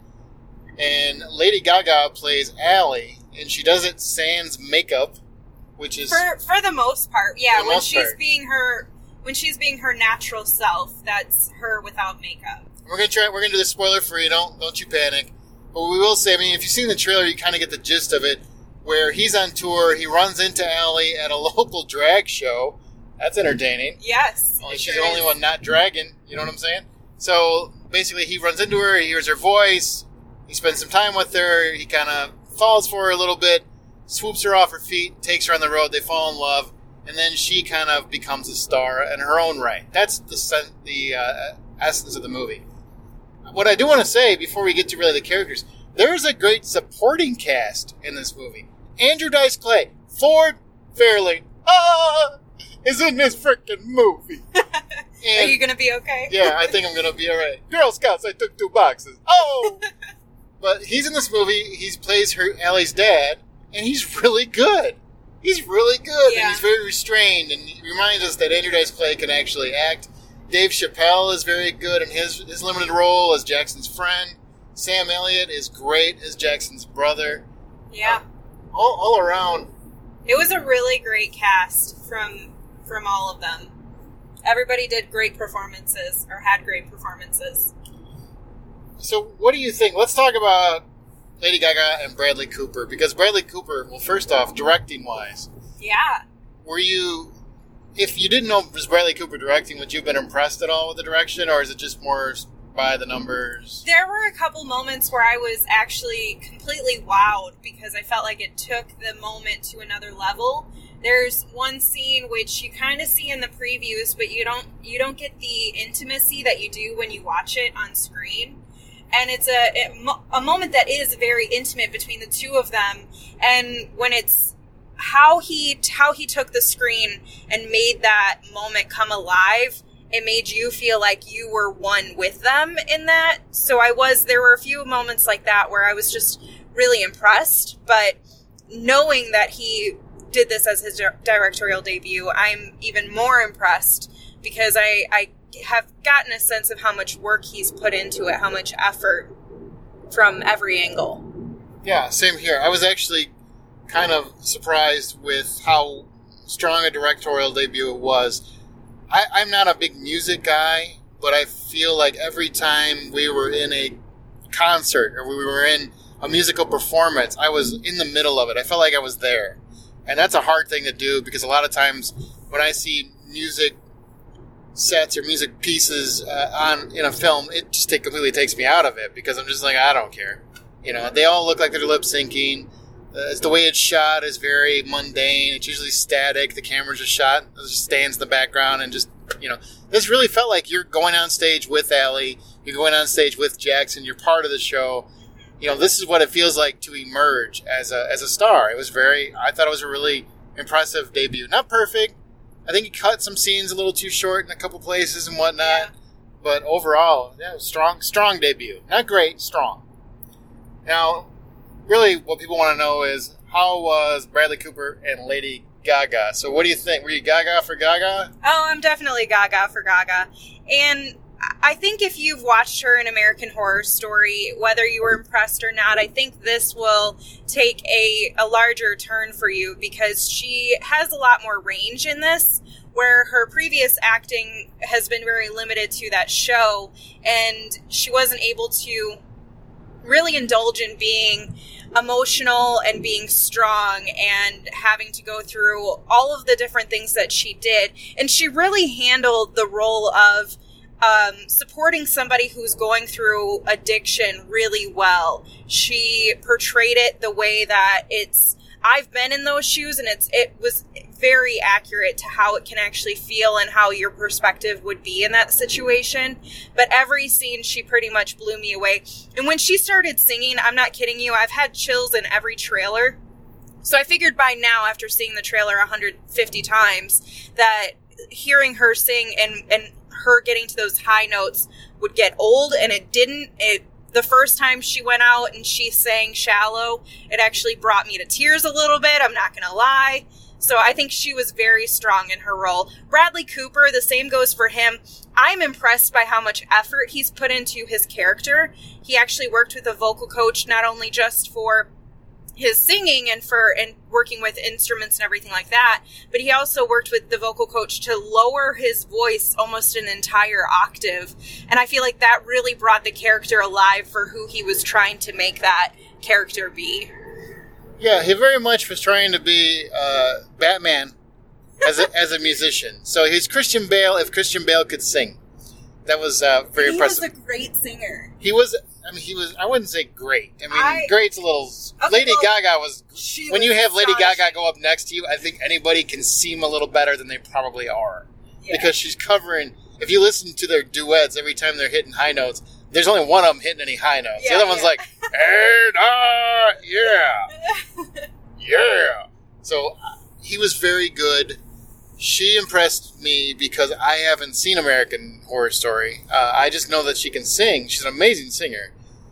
and Lady Gaga plays Allie, and she does it sans makeup, which is For for the most part, yeah. For the When most she's part. being her when she's being her natural self, that's her without makeup. we're gonna try. We're gonna do this spoiler free. Don't don't you panic. But we will say, I mean, if you've seen the trailer, you kind of get the gist of it. Where he's on tour, he runs into Allie at a local drag show. That's entertaining. Yes. Only it she's sure the only is. one not dragging. You know what I'm saying? So basically, he runs into her. He hears her voice. He spends some time with her. He kind of falls for her a little bit, swoops her off her feet, takes her on the road. They fall in love, and then she kind of becomes a star in her own right. That's the sen- the uh, essence of the movie. What I do want to say before we get to really the characters, there's a great supporting cast in this movie. Andrew Dice Clay, Ford Fairlane, ah, is in this freaking movie. Are And you gonna be okay? yeah, I think I'm gonna be all right. Girl Scouts, I took two boxes. Oh, but he's in this movie. He plays her Allie's dad, and he's really good. He's really good, Yeah. and he's very restrained, and he reminds us that Andrew Dice Clay can actually act. Dave Chappelle is very good in his his limited role as Jackson's friend. Sam Elliott is great as Jackson's brother. Yeah. All, all around, It was a really great cast from from all of them. Everybody did great performances or had great performances. so what do you think? Let's talk about Lady Gaga and Bradley Cooper, because Bradley Cooper, well, first off, directing-wise, Yeah. were you, if you didn't know it was Bradley Cooper directing, would you have been impressed at all with the direction, or is it just more by the numbers? There were a couple moments where I was actually completely wowed because I felt like it took the moment to another level. There's one scene which you kind of see in the previews, but you don't you don't get the intimacy that you do when you watch it on screen. And it's a a moment that is very intimate between the two of them. And when it's how he how he took the screen and made that moment come alive, it made you feel like you were one with them in that. So I was, there were a few moments like that where I was just really impressed, but knowing that he did this as his di- directorial debut, I'm even more impressed because I, I have gotten a sense of how much work he's put into it, how much effort from every angle. Yeah, same here. I was actually kind of surprised with how strong a directorial debut it was. I, I'm not a big music guy, but I feel like every time we were in a concert or we were in a musical performance, I was in the middle of it. I felt like I was there. And that's a hard thing to do because a lot of times when I see music sets or music pieces uh, on in a film, it just take, completely takes me out of it because I'm just like, I don't care. You know, they all look like they're lip syncing. Uh, the way it's shot is very mundane. It's usually static. The camera's just shot. It just stands in the background and just, you know, this really felt like you're going on stage with Allie. You're going on stage with Jackson. You're part of the show. you know, this is what it feels like to emerge as a as a star. It was very, I thought it was a really impressive debut. Not perfect. I think he cut some scenes a little too short in a couple places and whatnot. Yeah. But overall, yeah, strong, strong debut. Not great, strong. Now, really, what people want to know is, how was Bradley Cooper and Lady Gaga? So what do you think? Were you Gaga for Gaga? Oh, I'm definitely Gaga for Gaga. And I think if you've watched her in American Horror Story, whether you were impressed or not, I think this will take a, a larger turn for you, because she has a lot more range in this, where her previous acting has been very limited to that show, and she wasn't able to really indulge in being emotional and being strong and having to go through all of the different things that she did. And she really handled the role of um, supporting somebody who's going through addiction really well. She portrayed it the way that it's, I've been in those shoes, and it's it was very accurate to how it can actually feel and how your perspective would be in that situation. But every scene, she pretty much blew me away. And when she started singing, I'm not kidding you, I've had chills in every trailer. So I figured by now, after seeing the trailer one hundred fifty times, that hearing her sing and, and her getting to those high notes would get old, and it didn't. It The first time she went out and she sang Shallow, it actually brought me to tears a little bit, I'm not going to lie. So I think she was very strong in her role. Bradley Cooper, the same goes for him. I'm impressed by how much effort he's put into his character. He actually worked with a vocal coach, not only just for his singing and for and working with instruments and everything like that, but he also worked with the vocal coach to lower his voice almost an entire octave. And I feel like that really brought the character alive for who he was trying to make that character be. Yeah, he very much was trying to be uh, Batman as a, as a musician. So he's Christian Bale if Christian Bale could sing. That was uh, very he impressive. He was a great singer. He was, I mean, he was, I wouldn't say great. I mean, I, great's a little, okay, Lady well, Gaga was, when was you have Lady astonishing. Gaga go up next to you, I think anybody can seem a little better than they probably are. Yeah. Because she's covering, if you listen to their duets every time they're hitting high notes, there's only one of them hitting any high notes. Yeah, the other one's yeah. like, and ah, yeah, yeah. So uh, he was very good. She impressed me because I haven't seen American Horror Story. Uh, I just know that she can sing. She's an amazing singer.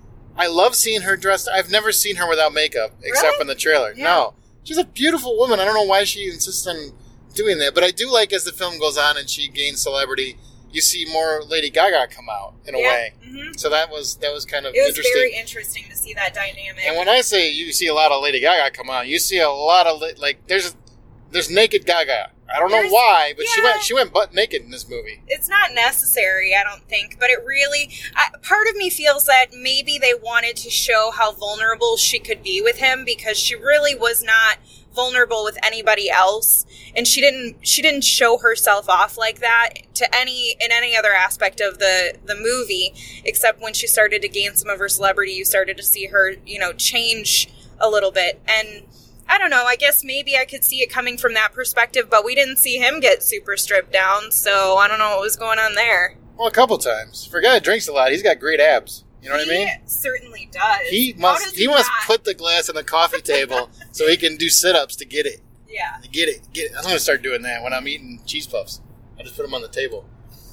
I love seeing her dressed. I've never seen her without makeup, except Really? in the trailer. Yeah. No. She's a beautiful woman. I don't know why she insists on doing that. But I do like, as the film goes on and she gains celebrity, you see more Lady Gaga come out, in a Yeah. way. Mm-hmm. So that was that was kind of It was interesting. very interesting to see that dynamic. And when I say you see a lot of Lady Gaga come out, you see a lot of, li- like, there's there's naked Gaga. I don't know There's- why, but she yeah. went she went butt naked in this movie. It's not necessary, I don't think, but it really, I, part of me feels that maybe they wanted to show how vulnerable she could be with him, because she really was not vulnerable with anybody else, and she didn't she didn't show herself off like that to any in any other aspect of the the movie, except when she started to gain some of her celebrity. You started to see her, you know, change a little bit. And I don't know, I guess maybe I could see it coming from that perspective, but we didn't see him get super stripped down, so I don't know what was going on there. Well, a couple times. For a guy that drinks a lot, he's got great abs. You know what I mean? He certainly does. He How must does he must not? put the glass on the coffee table so he can do sit-ups to get it. Yeah. To get it. Get it. I'm going to start doing that when I'm eating cheese puffs. I just put them on the table.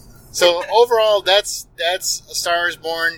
So overall, that's that's A Star Is Born.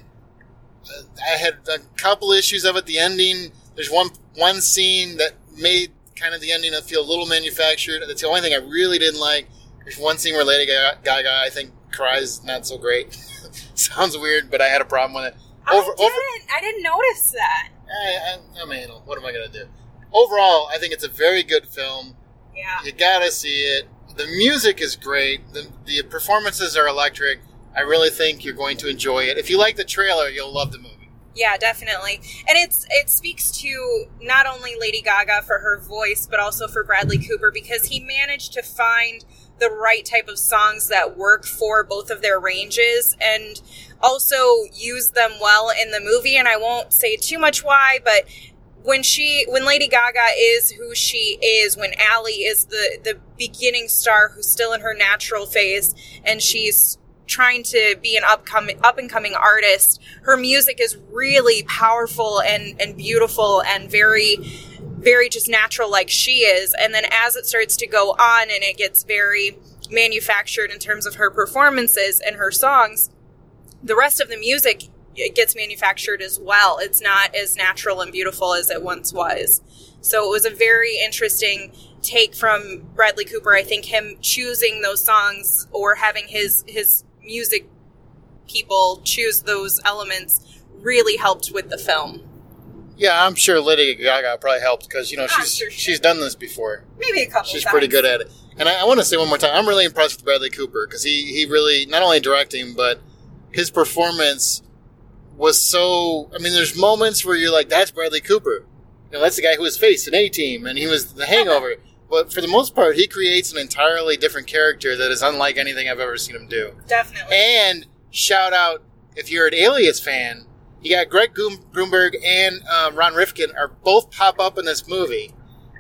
Uh, I had a couple issues of it. The ending, there's one one scene that made kind of the ending feel a little manufactured. That's the only thing I really didn't like. There's one scene where Lady Gaga, I think, cries not so great. Sounds weird, but I had a problem with it. Over, I didn't. over, I didn't notice that. I, I, I mean, what am I going to do? Overall, I think it's a very good film. Yeah. You got to see it. The music is great. The, the performances are electric. I really think you're going to enjoy it. If you like the trailer, you'll love the movie. Yeah, definitely. And it's it speaks to not only Lady Gaga for her voice, but also for Bradley Cooper, because he managed to find the right type of songs that work for both of their ranges and also use them well in the movie. And I won't say too much why, but when she, when Lady Gaga is who she is, when Allie is the, the beginning star who's still in her natural phase and she's trying to be an upcoming, up and coming artist, her music is really powerful and, and beautiful and very, very just natural like she is. And then as it starts to go on and it gets very manufactured in terms of her performances and her songs, the rest of the music, it gets manufactured as well. It's not as natural and beautiful as it once was. So it was a very interesting take from Bradley Cooper. I think him choosing those songs or having his his music people choose those elements really helped with the film. Yeah, I'm sure Lady Gaga probably helped because, you know, I'm she's sure she she's did. done this before. Maybe a couple She's times. pretty good at it. And I, I want to say one more time, I'm really impressed with Bradley Cooper because he, he really, not only directing, but his performance was so, I mean, there's moments where you're like, that's Bradley Cooper. You know, that's the guy who was Face in A-Team, and he was the Hangover. But for the most part, he creates an entirely different character that is unlike anything I've ever seen him do. Definitely. And shout out, if you're an Alias fan, you got Greg Goom- Grunberg and uh, Ron Rifkin are both pop up in this movie.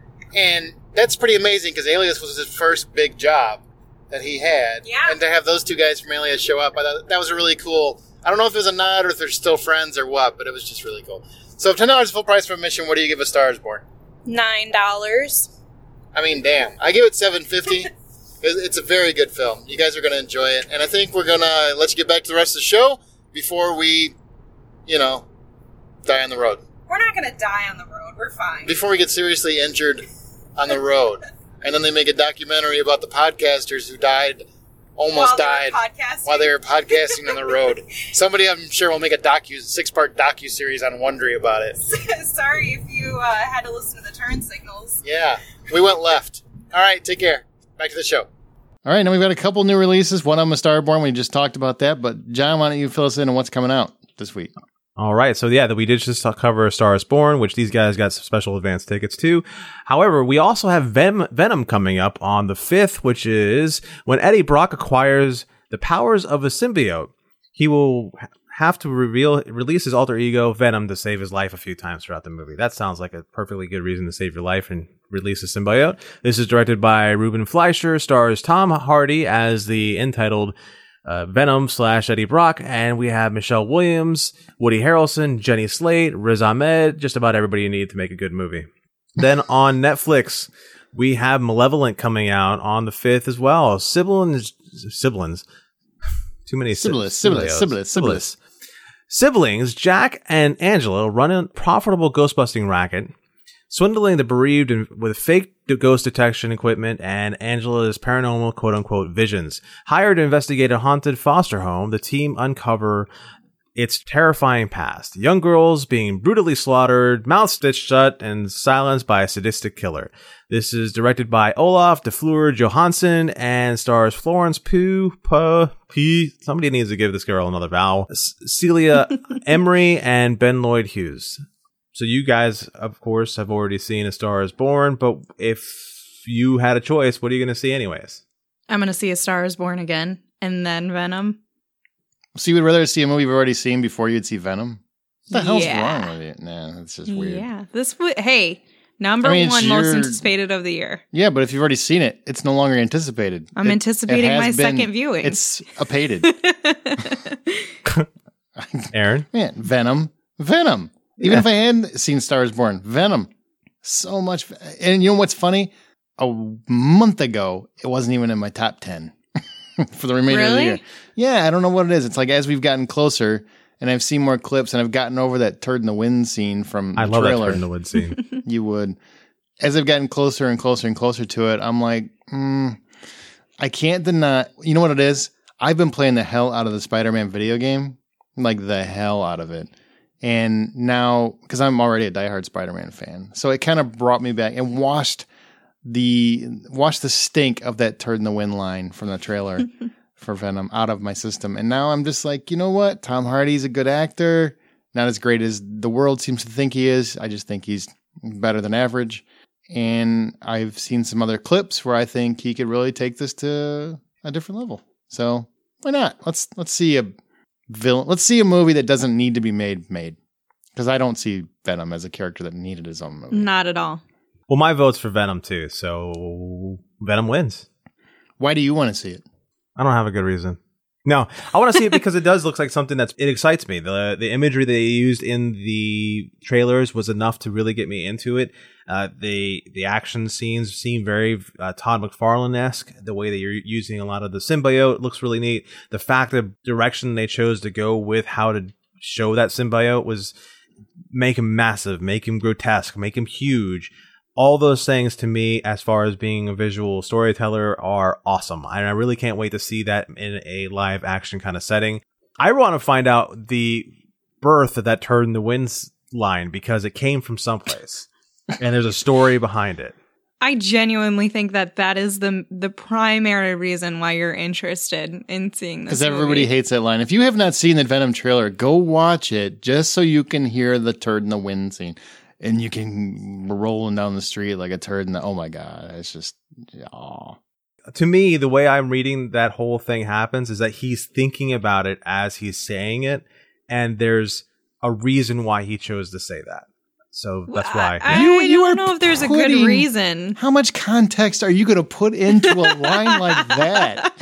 And that's pretty amazing because Alias was his first big job that he had. Yeah. And to have those two guys from Alias show up, I thought that was a really cool, I don't know if it was a nod or if they're still friends or what, but it was just really cool. So if ten dollars is full price for admission, what do you give A Star Is Born? Nine dollars. I mean, damn. I give it seven fifty. It's a very good film. You guys are going to enjoy it. And I think we're going to let you get back to the rest of the show before we, you know, die on the road. We're not going to die on the road. We're fine. Before we get seriously injured on the road. And then they make a documentary about the podcasters who died, almost While they were died, podcasting? while they were podcasting on the road. Somebody, I'm sure, will make a docu, six-part docu-series on Wondery about it. Sorry if you uh, had to listen to the turn signals. Yeah, we went left. All right, take care. Back to the show. All right, now we've got a couple new releases. One of them is Star Born. We just talked about that. But, John, why don't you fill us in on what's coming out this week? All right. So, yeah, we did just cover A Star Is Born, which these guys got some special advance tickets to. However, we also have Ven- Venom coming up on the fifth, which is when Eddie Brock acquires the powers of a symbiote. He will have to reveal release his alter ego, Venom, to save his life a few times throughout the movie. That sounds like a perfectly good reason to save your life and release a symbiote. This is directed by Ruben Fleischer, stars Tom Hardy as the entitled Uh, Venom slash Eddie Brock, and we have Michelle Williams, Woody Harrelson, Jenny Slate, Riz Ahmed, just about everybody you need to make a good movie. Then on Netflix, we have Malevolent coming out on the fifth as well. Siblings, siblings, too many Siblings, si- siblings, siblings, siblings. Siblings, Jack and Angela run a profitable ghostbusting racket, swindling the bereaved with fake ghost detection equipment and Angela's paranormal quote-unquote visions. Hired to investigate a haunted foster home, the team uncover its terrifying past. Young girls being brutally slaughtered, mouths stitched shut, and silenced by a sadistic killer. This is directed by Olaf de Fleur Johansson and stars Florence Pugh, P, P, somebody needs to give this girl another vowel, C- Celia Emery, and Ben Lloyd Hughes. So you guys, of course, have already seen A Star Is Born, but if you had a choice, what are you going to see anyways? I'm going to see A Star Is Born again, and then Venom. So you would rather see a movie you've already seen before you'd see Venom? What the hell's Yeah. wrong with you? Nah, that's just weird. Yeah, this would. Hey, number I mean, it's one most your- anticipated of the year. Yeah, but if you've already seen it, it's no longer anticipated. I'm It- anticipating it has my been- second viewing. It's apated. Aaron? Man, Venom. Venom. Even Yeah. if I hadn't seen Stars Born, Venom. So much. And you know what's funny? A month ago, it wasn't even in my top ten for the remainder of the Really? year. Yeah, I don't know what it is. It's like as we've gotten closer and I've seen more clips and I've gotten over that turd in the wind scene from the I love trailer. that turn in the wood scene. You would. As I've gotten closer and closer and closer to it, I'm like, mm, I can't deny. You know what it is? I've been playing the hell out of the Spider-Man video game, like the hell out of it. And now, because I'm already a diehard Spider-Man fan, so it kind of brought me back and washed the washed the stink of that turd in the wind line from the trailer for Venom out of my system. And now I'm just like, you know what? Tom Hardy's a good actor. Not as great as the world seems to think he is. I just think he's better than average. And I've seen some other clips where I think he could really take this to a different level. So why not? Let's let's see a villain. Let's see a movie that doesn't need to be made made. Because I don't see Venom as a character that needed his own movie. Not at all. Well, my vote's for Venom too, so Venom wins. Why do you want to see it? I don't have a good reason. No, I want to see it because it does look like something that's, it excites me. The the imagery they used in the trailers was enough to really get me into it. Uh, the the action scenes seem very uh, Todd McFarlane-esque. The way that you're using a lot of the symbiote looks really neat. The fact that direction they chose to go with how to show that symbiote was make him massive, make him grotesque, make him huge. All those things to me, as far as being a visual storyteller, are awesome. And I really can't wait to see that in a live action kind of setting. I want to find out the birth of that turd in the wind line because it came from someplace and there's a story behind it. I genuinely think that that is the the primary reason why you're interested in seeing this. Because everybody hates that line. If you have not seen the Venom trailer, go watch it just so you can hear the turd in the wind scene. And you can rolling down the street like a turd in the, oh my God, it's just, aw. To me, the way I'm reading that whole thing happens is that he's thinking about it as he's saying it. And there's a reason why he chose to say that. So that's why. I, I You- you don't are know if there's a good putting- reason. How much context are you going to put into a line like that?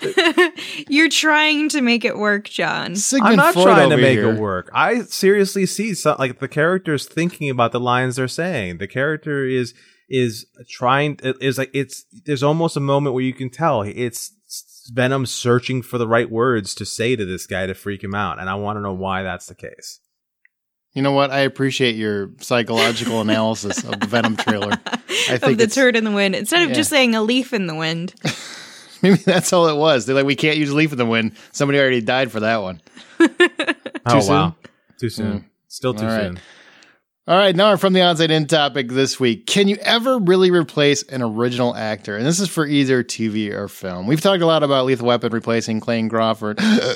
You're trying to make it work, John. Sigmund I'm not Freud trying to over make here. it work. I seriously see some, like the characters thinking about the lines they're saying. The character is is trying is like it's there's almost a moment where you can tell it's Venom searching for the right words to say to this guy to freak him out, and I want to know why that's the case. You know what? I appreciate your psychological analysis of the Venom trailer. I Of think the it's, turd in the wind. Instead of yeah. just saying a leaf in the wind. maybe that's all it was. They're like, we can't use leaf in the wind. Somebody already died for that one. Oh soon? wow, too soon. Mm. Still too All right. soon. All right, now from the outside in topic this week. Can you ever really replace an original actor? And this is for either T V or film. We've talked a lot about Lethal Weapon replacing Clayton Crawford. uh,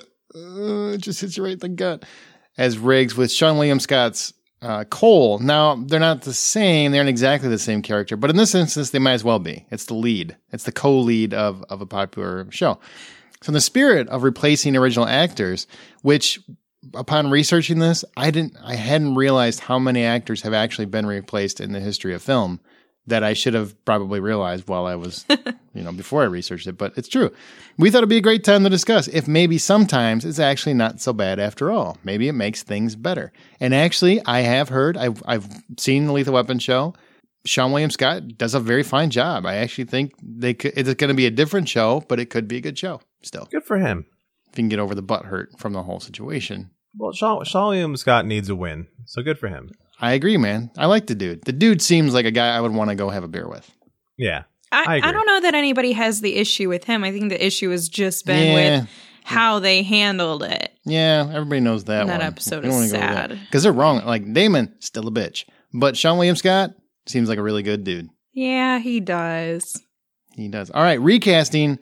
it just hits you right in the gut. As Riggs with Sean William Scott's uh, Cole. Now, they're not the same. They aren't exactly the same character. But in this instance, they might as well be. It's the lead. It's the co-lead of, of a popular show. So in the spirit of replacing original actors, which upon researching this, I didn't, I hadn't realized how many actors have actually been replaced in the history of film that I should have probably realized while I was, you know, before I researched it. But it's true. We thought it'd be a great time to discuss if maybe sometimes it's actually not so bad after all. Maybe it makes things better. And actually, I have heard, I've, I've seen the Lethal Weapon show. Sean William Scott does a very fine job. I actually think they could, it's going to be a different show, but it could be a good show still. Good for him. If you can get over the butt hurt from the whole situation. Well, Sean, Sean William Scott needs a win, so good for him. I agree, man. I like the dude. The dude seems like a guy I would want to go have a beer with. Yeah, I, I I, agree. don't know that anybody has the issue with him. I think the issue has just been Yeah. with how they handled it. Yeah, everybody knows that That one. episode We don't is wanna go with that. sad. Because they're wrong. Like, Damon, still a bitch. But Sean William Scott seems like a really good dude. Yeah, he does. He does. All right, recasting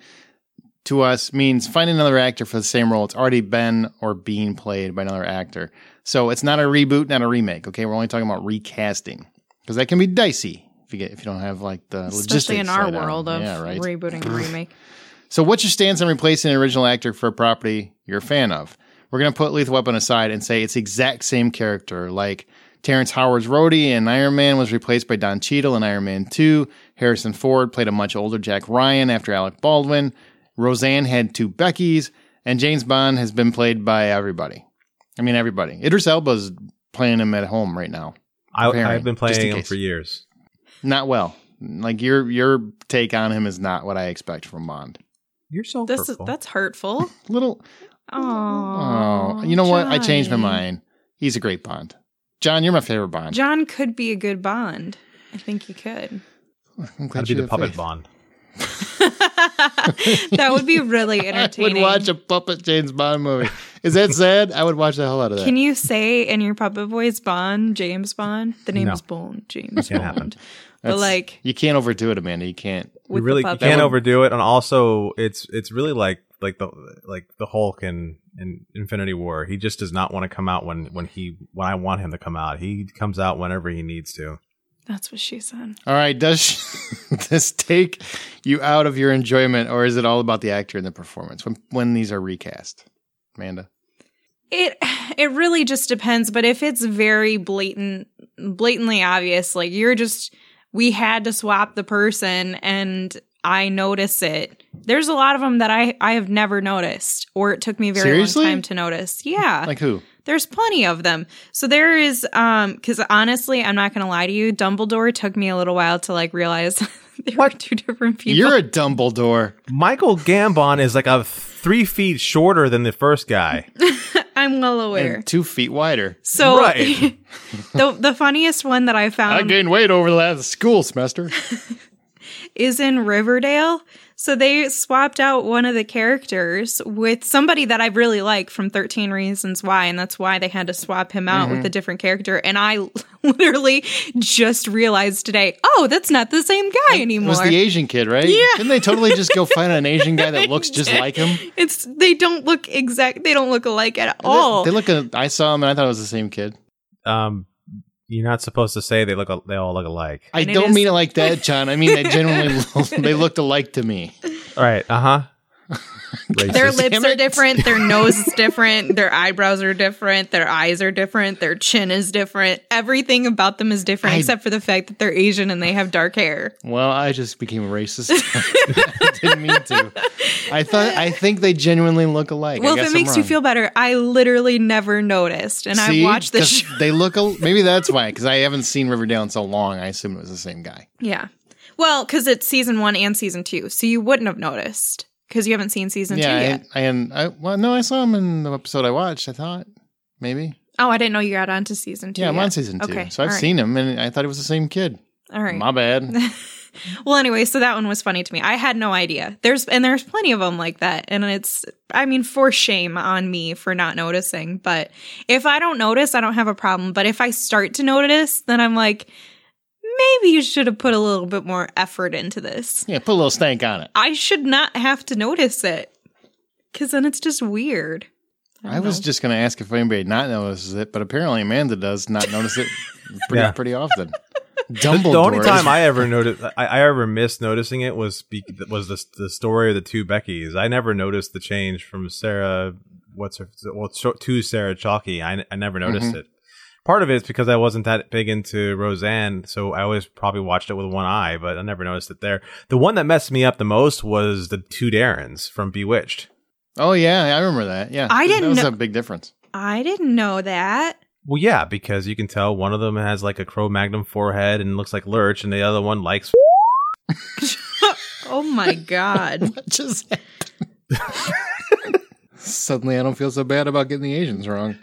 to us means finding another actor for the same role. It's already been or being played by another actor. So it's not a reboot, not a remake. Okay, we're only talking about recasting because that can be dicey if you get if you don't have like the Especially logistics in our laid out. world of yeah, right. rebooting and remake. So what's your stance on replacing an original actor for a property you're a fan of? We're going to put Lethal Weapon aside and say it's the exact same character. Like Terrence Howard's Rhodey in Iron Man was replaced by Don Cheadle in Iron Man two. Harrison Ford played a much older Jack Ryan after Alec Baldwin. Roseanne had two Beckys. And James Bond has been played by everybody. I mean, everybody. Idris Elba's playing him at home right now. I, Preparing, I've been just in playing him case. for years. Not well. Like your your take on him is not what I expect from Bond. You're so This is hurtful. that's hurtful. Little Oh, Oh, you know what? I changed my Johnny. mind. He's a great Bond. John, you're my favorite Bond. John could be a good Bond. I think he could. I'm glad I'd be you the have puppet faith. Bond. That would be really I would entertaining. watch a puppet James Bond movie. Is that sad? I would watch the hell out of that. Can you say in your puppet voice Bond, James Bond? The name No. is Bond, James Can't Bond. happen. But That's- like you can't overdo it, Amanda. You can't. You with really the you puppet. can't would- overdo it, and also it's it's really like like the like the Hulk in, in Infinity War. He just does not want to come out when when he when I want him to come out. He comes out whenever he needs to. That's what she said. All right. Does this take you out of your enjoyment, or is it all about the actor and the performance when when these are recast, Amanda? It it really just depends, but if it's very blatant blatantly obvious, like you're just we had to swap the person and I notice it. There's a lot of them that I, I have never noticed, or it took me a very Seriously? long time to notice. Yeah. Like who? There's plenty of them. So there is, um, because honestly, I'm not going to lie to you, Dumbledore took me a little while to like realize they were two different people. You're a Dumbledore. Michael Gambon is like a three feet shorter than the first guy. I'm well aware. And two feet wider. So Right. the the funniest one that I found I gained weight over the last school semester. is in Riverdale. So they swapped out one of the characters with somebody that I really like from thirteen Reasons Why, and that's why they had to swap him out Mm-hmm. with a different character. And I literally just realized today, oh, that's not the same guy It anymore. was the Asian kid, right? Yeah. Didn't they totally just go find an Asian guy that looks just like him? It's they don't look exact. They don't look alike at all. They, they look. At, I saw him and I thought it was the same kid. Um, you're not supposed to say they look. They all look alike. I And it don't is- mean it like that, John. I mean they genuinely they looked alike to me. All right. Uh huh. Their lips Damn are it. different. Their nose is different. Their eyebrows are different. Their eyes are different. Their chin is different. Everything about them is different, I- except for the fact that they're Asian and they have dark hair. Well, I just became a racist. I didn't mean to. I thought. I think they genuinely look alike. I Well, if guess it I'm makes you wrong. feel better, I literally never noticed, and See? I've watched the 'Cause show. They look. al- Maybe that's why. Because I haven't seen Riverdale in so long. I assumed it was the same guy. Yeah, well, because it's season one and season two, so you wouldn't have noticed because you haven't seen season yeah, two yet. I, I, and I. Well, no, I saw him in the episode I watched. I thought maybe. Oh, I didn't know you got onto season two. Yeah, I'm yet. on season two. Okay, So I've all right. seen him, and I thought it was the same kid. All right. My bad. Well, anyway, so that one was funny to me. I had no idea. There's and there's plenty of them like that, and it's I mean, for shame on me for not noticing. But if I don't notice, I don't have a problem. But if I start to notice, then I'm like, maybe you should have put a little bit more effort into this. Yeah, put a little stank on it. I should not have to notice it, because then it's just weird. I was just going to ask if anybody not notices it, but apparently Amanda does not notice it pretty Yeah. pretty often. The, Dumbledore. the only is- time I ever noticed, I, I ever missed noticing it was be, was the the story of the two Beckys. I never noticed the change from Sarah, what's her, well, to Sarah Chalky. I, I never noticed Mm-hmm. it. Part of it is because I wasn't that big into Roseanne, so I always probably watched it with one eye, but I never noticed it there. The one that messed me up the most was the two Darrens from Bewitched. Oh yeah, I remember that. Yeah, I didn't That was know- a big difference. I didn't know that. Well, yeah, because you can tell one of them has like a Cro-Magnon forehead and looks like Lurch, and the other one likes. Oh my god. What just happened? Suddenly, I don't feel so bad about getting the Asians wrong.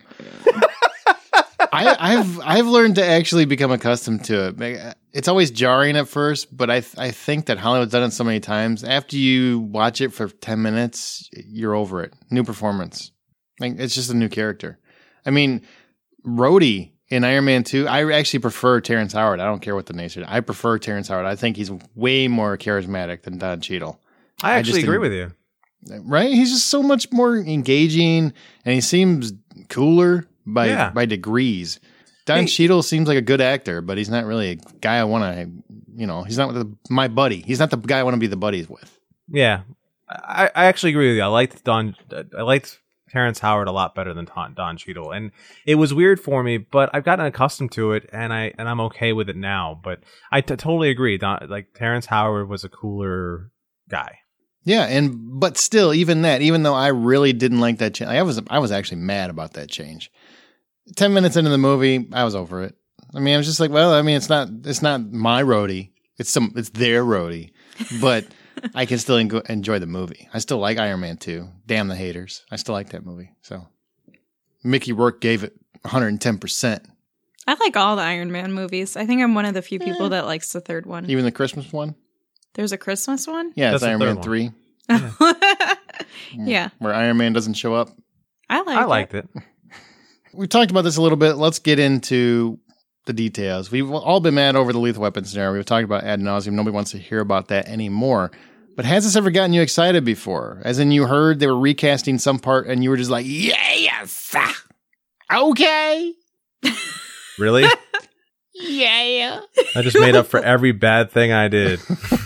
I, I've I've learned to actually become accustomed to it. It's always jarring at first, but I I think that Hollywood's done it so many times. After you watch it for ten minutes, you're over it. New performance. Like, it's just a new character. I mean, Rhodey in Iron Man two, I actually prefer Terrence Howard. I don't care what the naysayers. I prefer Terrence Howard. I think he's way more charismatic than Don Cheadle. I I actually just agree didn't- with you. Right? He's just so much more engaging, and he seems cooler by Yeah. by degrees. Don Hey. Cheadle seems like a good actor, but he's not really a guy I want to, you know, he's not the, my buddy. He's not the guy I want to be the buddies with. Yeah, I, I actually agree with you. I liked Don. I liked Terrence Howard a lot better than Don, Don Cheadle, and it was weird for me, but I've gotten accustomed to it, and I and I'm okay with it now. But I t- totally agree. Don, like Terrence Howard was a cooler guy. Yeah, and but still, even that, even though I really didn't like that change, I was I was actually mad about that change. Ten minutes into the movie, I was over it. I mean, I was just like, well, I mean, it's not it's not my roadie, it's some it's their roadie, but I can still en- enjoy the movie. I still like Iron Man two. Damn the haters, I still like that movie. So Mickey Rourke gave it one hundred ten percent. I like all the Iron Man movies. I think I'm one of the few people that likes the third one. Even the Christmas one. There's a Christmas one? Yeah, That's it's the Iron third Man one. three, Yeah. where Iron Man doesn't show up. I like I it. liked it. We talked about this a little bit. Let's get into the details. We've all been mad over the lethal weapon scenario. We've talked about ad nauseum. Nobody wants to hear about that anymore. But has this ever gotten you excited before? As in, you heard they were recasting some part and you were just like, yes, okay, Really? yeah. I just made up for every bad thing I did.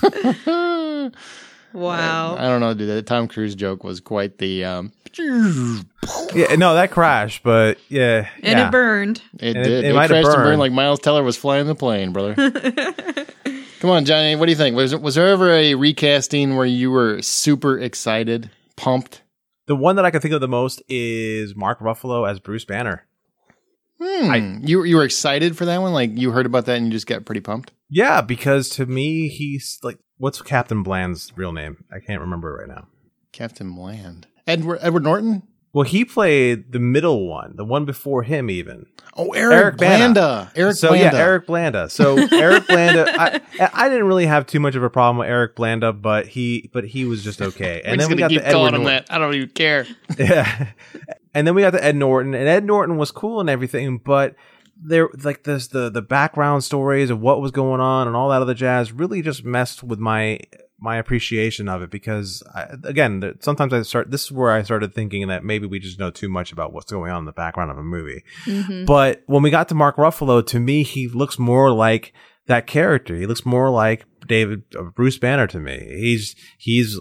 Wow. I don't know, dude. That Tom Cruise joke was quite the. Um, Yeah, no, that crashed, but yeah, and yeah. it burned. it And it- did. it It, might have crashed and burned burned. like Miles Teller was flying the plane, brother. Come on, Johnny. What do you think? Was was there ever a recasting where you were super excited, pumped? The one that I can think of the most is Mark Ruffalo as Bruce Banner. Hmm. I, you you were excited for that one? Like you heard about that and you just got pretty pumped? Yeah, because to me, he's like, what's Captain Bland's real name? I can't remember it right now. Captain Bland. Edward Edward Norton? Well, he played the middle one, the one before him even. Oh, Eric, Eric Blanda. Blanda. Eric so, Blanda. yeah, Eric Blanda. So Eric Blanda, I, I didn't really have too much of a problem with Eric Blanda, but he but he was just okay. And then we got keep the Edward calling him Norton. That. I don't even care. Yeah. And then we got the Ed Norton, and Ed Norton was cool and everything, but there, like this, the the background stories of what was going on and all that other jazz really just messed with my my appreciation of it. Because I, again, sometimes I start. This is where I started thinking that maybe we just know too much about what's going on in the background of a movie. Mm-hmm. But when we got to Mark Ruffalo, to me, he looks more like that character. He looks more like David uh, Bruce Banner to me. He's he's.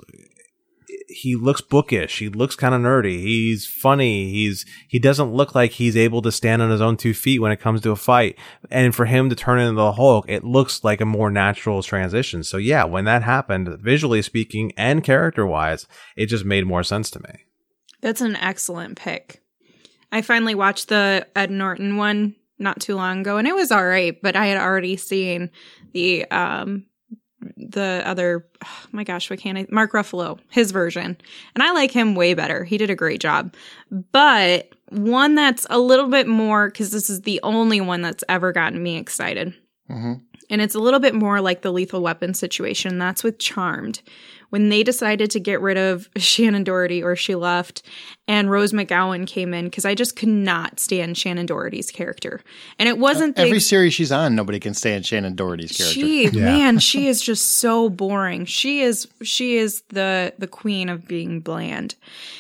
He looks bookish. He looks kind of nerdy. He's funny. He's he doesn't look like he's able to stand on his own two feet when it comes to a fight. And for him to turn into the Hulk, it looks like a more natural transition. So yeah, when that happened, visually speaking and character-wise, it just made more sense to me. That's an excellent pick. I finally watched the Ed Norton one not too long ago, and it was all right, but I had already seen the um the other, oh my gosh, what can't I, Mark Ruffalo, his version. And I like him way better. He did a great job. But one that's a little bit more, because this is the only one that's ever gotten me excited. Mm-hmm. And it's a little bit more like the Lethal Weapon situation. That's with Charmed. When they decided to get rid of Shannon Doherty, or she left, and Rose McGowan came in, because I just could not stand Shannon Doherty's character. And it wasn't every the, series she's on, nobody can stand Shannon Doherty's character. She, yeah. Man, she is just so boring. She is she is the the queen of being bland.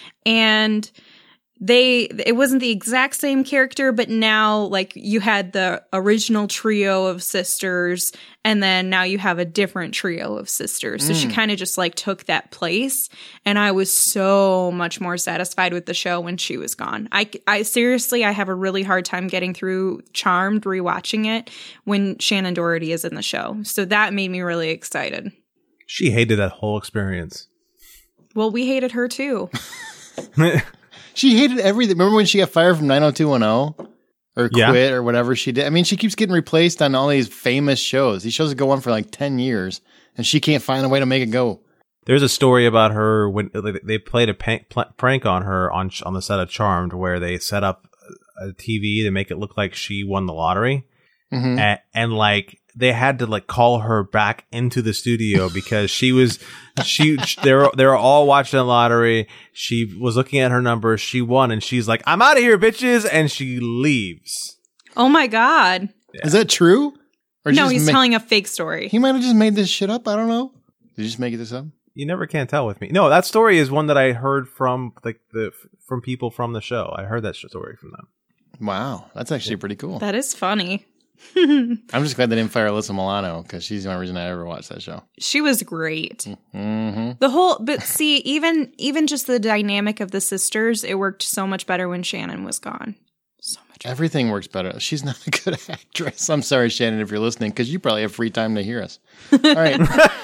And They, it wasn't the exact same character, but now, like, you had the original trio of sisters, and then now you have a different trio of sisters. So mm. she kind of just, like, took that place, and I was so much more satisfied with the show when she was gone. I, I seriously, I have a really hard time getting through Charmed, rewatching it, when Shannon Doherty is in the show. So that made me really excited. She hated that whole experience. Well, we hated her, too. She hated everything. Remember when she got fired from nine oh two one oh? Or quit yeah. or whatever she did? I mean, she keeps getting replaced on all these famous shows. These shows that go on for like ten years, and she can't find a way to make it go. There's a story about her when they played a prank on her on on the set of Charmed, where they set up a T V to make it look like she won the lottery. Mm-hmm. And, and like they had to like call her back into the studio because she was she they're they're all watching the lottery. She was looking at her numbers. She won, and she's like, "I'm out of here, bitches," and she leaves. Oh my god! Yeah. Is that true? Or no, he's ma- telling a fake story. He might have just made this shit up. I don't know. Did you just make this up? You never can tell with me. No, that story is one that I heard from like the from people from the show. I heard that story from them. Wow, that's actually pretty cool. That is funny. I'm just glad they didn't fire Alyssa Milano because she's the only reason I ever watched that show. She was great. Mm-hmm. The whole, but see, even even just the dynamic of the sisters, it worked so much better when Shannon was gone. So much. Better. Everything works better. She's not a good actress. I'm sorry, Shannon, if you're listening, because you probably have free time to hear us. All right.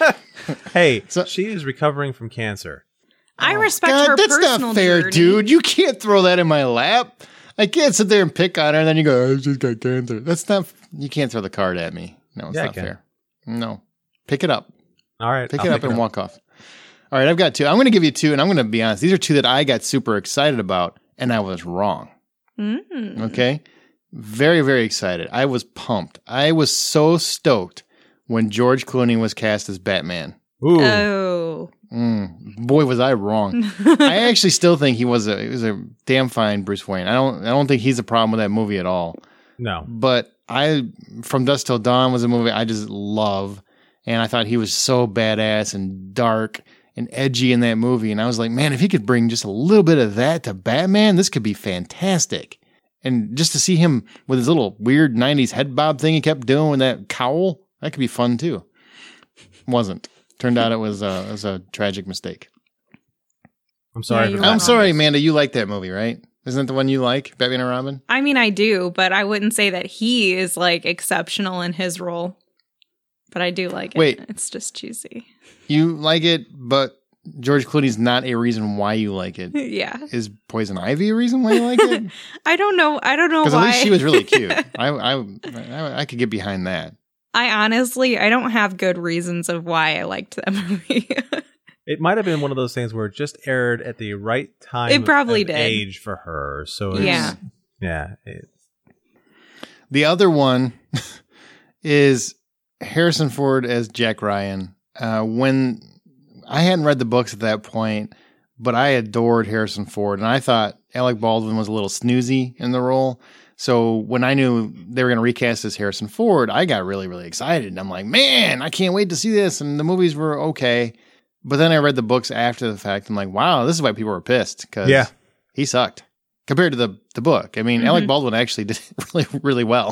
Hey, so, she is recovering from cancer. I oh, respect God, her that's personal not fair, journey. Dude. You can't throw that in my lap. I can't sit there and pick on her and then you go, oh, she's got cancer. That's not, you can't throw the card at me. No, it's yeah, not fair. No. Pick it up. All right. Pick I'll it up pick and it up. walk off. All right, I've got two. I'm going to give you two, and I'm going to be honest. These are two that I got super excited about, and I was wrong. Mm. Okay? Very, very excited. I was pumped. I was so stoked when George Clooney was cast as Batman. Ooh. Oh. Mm, boy, was I wrong. I actually still think he was a he was a damn fine Bruce Wayne. I don't I don't think he's a problem with that movie at all. No. But I From Dusk Till Dawn was a movie I just love, and I thought he was so badass and dark and edgy in that movie. And I was like, man, if he could bring just a little bit of that to Batman, this could be fantastic. And just to see him with his little weird nineties head bob thing he kept doing with that cowl, that could be fun too. Wasn't. Turned out it was, uh, it was a tragic mistake. I'm sorry. Yeah, for I'm sorry, Amanda. You like that movie, right? Isn't that the one you like, Batman and Robin? I mean, I do, but I wouldn't say that he is like exceptional in his role. but I do like it. Wait. It's just cheesy. You like it, but George Clooney's not a reason why you like it. Yeah. Is Poison Ivy a reason why you like it? I don't know. I don't know why. Because at least she was really cute. I, I I I could get behind that. I honestly, I don't have good reasons of why I liked that movie. It might have been one of those things where it just aired at the right time. It probably of did. Age for her. So it's, Yeah. Yeah. It, The other one is Harrison Ford as Jack Ryan. Uh, when I hadn't read the books at that point, but I adored Harrison Ford, and I thought Alec Baldwin was a little snoozy in the role. So when I knew they were going to recast as Harrison Ford, I got really, really excited. And I'm like, man, I can't wait to see this. And the movies were okay. But then I read the books after the fact. I'm like, wow, this is why people were pissed. Because Yeah. he sucked compared to the, the book. I mean, Mhm. Alec Baldwin actually did really, really well.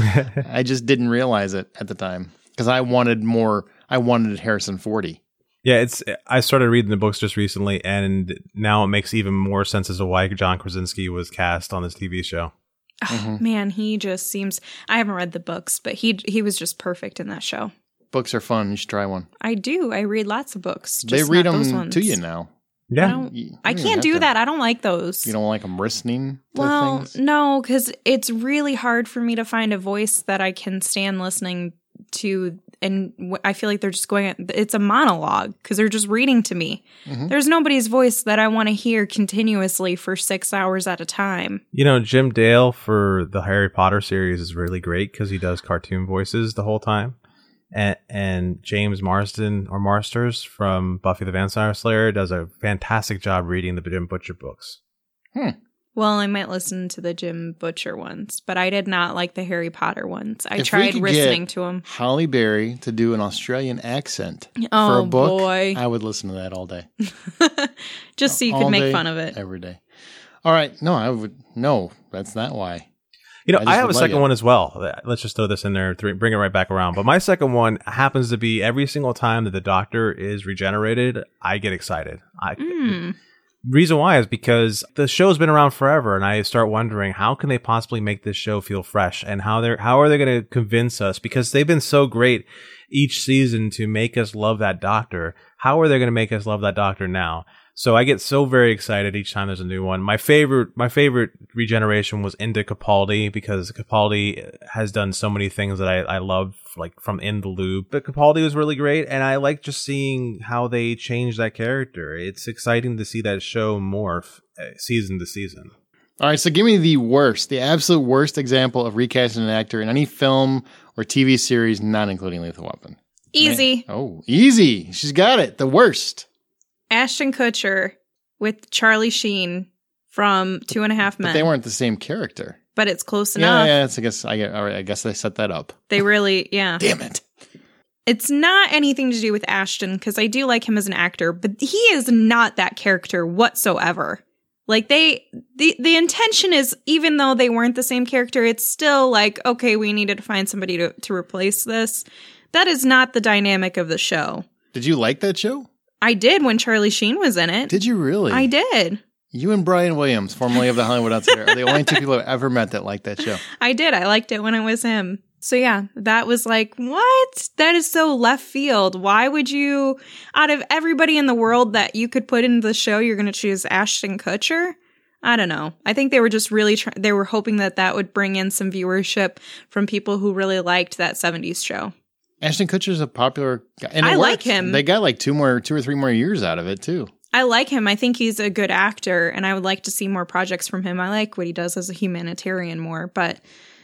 I just didn't realize it at the time because I wanted more. I wanted Harrison Fordy. yeah, it's. I started reading the books just recently, and now it makes even more sense as to why John Krasinski was cast on this T V show. Oh, Mhm. man, he just seems. I haven't read the books, but he he was just perfect in that show. Books are fun. You should try one. I do. I read lots of books. They Just read not those them ones. to you now. I Yeah, don't. You- you I don't can't have do to- that. I don't like those. You don't like them listening to well, things? no, because it's really hard for me to find a voice that I can stand listening to, and w- I feel like they're just going. It's a monologue because they're just reading to me. Mhm. There's nobody's voice that I want to hear continuously for six hours at a time. you know, Jim Dale for the Harry Potter series is really great because he does cartoon voices the whole time. And, and James Marsden or Marsters from Buffy the Vampire Slayer does a fantastic job reading the Jim Butcher books. Hmm. Well, I might listen to the Jim Butcher ones, but I did not like the Harry Potter ones. I If we tried could listening get to them. Holly Berry to do an Australian accent for Oh a book, boy! I would listen to that all day. Just so you All could make day, fun of it. every day. All right. No, I would. No, that's not why. You know, I I, just have a would like second it. one as well. Let's just throw this in there, th- bring it right back around. But my second one happens to be every single time that the Doctor is regenerated, I get excited. I, Mm. Reason why is because the show's been around forever, and I start wondering how can they possibly make this show feel fresh, and how they're how are they going to convince us, because they've been so great each season to make us love that Doctor. How are they going to make us love that Doctor now? So I get so very excited each time there's a new one. My favorite, my favorite regeneration was into Capaldi, because Capaldi has done so many things that I, I love, like from In the Loop. But Capaldi was really great, and I like just seeing how they change that character. It's exciting to see that show morph uh, season to season. All right. So give me the worst, the absolute worst example of recasting an actor in any film or T V series, not including Lethal Weapon. Easy. Man. Oh, easy. She's got it. The worst. Ashton Kutcher with Charlie Sheen from Two and a Half Men. But they weren't the same character. But it's close Yeah, enough. yeah. It's, I guess I get. All right. I guess they set that up. They really, yeah. Damn it. It's not anything to do with Ashton, because I do like him as an actor, but he is not that character whatsoever. Like they, the the intention is, even though they weren't the same character, it's still like, okay, we needed to find somebody to, to replace this. That is not the dynamic of the show. Did you like that show? I did when Charlie Sheen was in it. Did you really? I did. You and Brian Williams, formerly of the Hollywood Outsider, are the only two people I've ever met that like that show. I did. I liked it when it was him. So yeah, that was like, what? That is so left field. Why would you, out of everybody in the world that you could put into the show, you're going to choose Ashton Kutcher? I don't know. I think they were just really, try- they were hoping that that would bring in some viewership from people who really liked that seventies show. Ashton Kutcher's a popular guy. And it I like worked. him. They got like two more, two or three more years out of it too. I like him. I think he's a good actor, and I would like to see more projects from him. I like what he does as a humanitarian more, but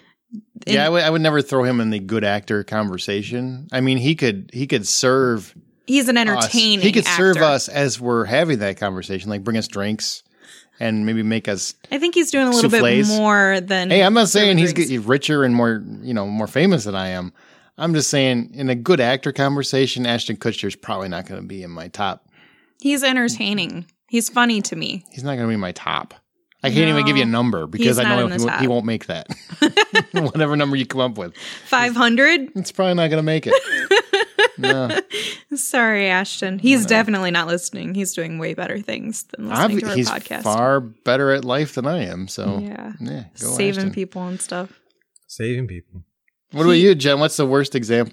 in- yeah, I would, I would never throw him in the good actor conversation. I mean, he could he could serve he's an us. entertaining He could serve actor. us as we're having that conversation, like bring us drinks and maybe make us. I think he's doing a little Souffles. bit more than. Hey, I'm not saying he's drinks. g- richer and more, you know, more famous than I am. I'm just saying, in a good actor conversation, Ashton Kutcher's probably not going to be in my top. He's entertaining. He's funny to me. He's not going to be in my top. I can't even No, give you a number because he's I not know in the he, won't- top. he won't make that. Whatever number you come up with, five hundred? it's probably not going to make it. No, Sorry, Ashton. He's definitely not listening. He's doing way better things than listening Obvi- to our he's podcast. far better at life than I am. So yeah. yeah, go Saving Ashton. people and stuff. Saving people. What about you, Jen? What's the worst example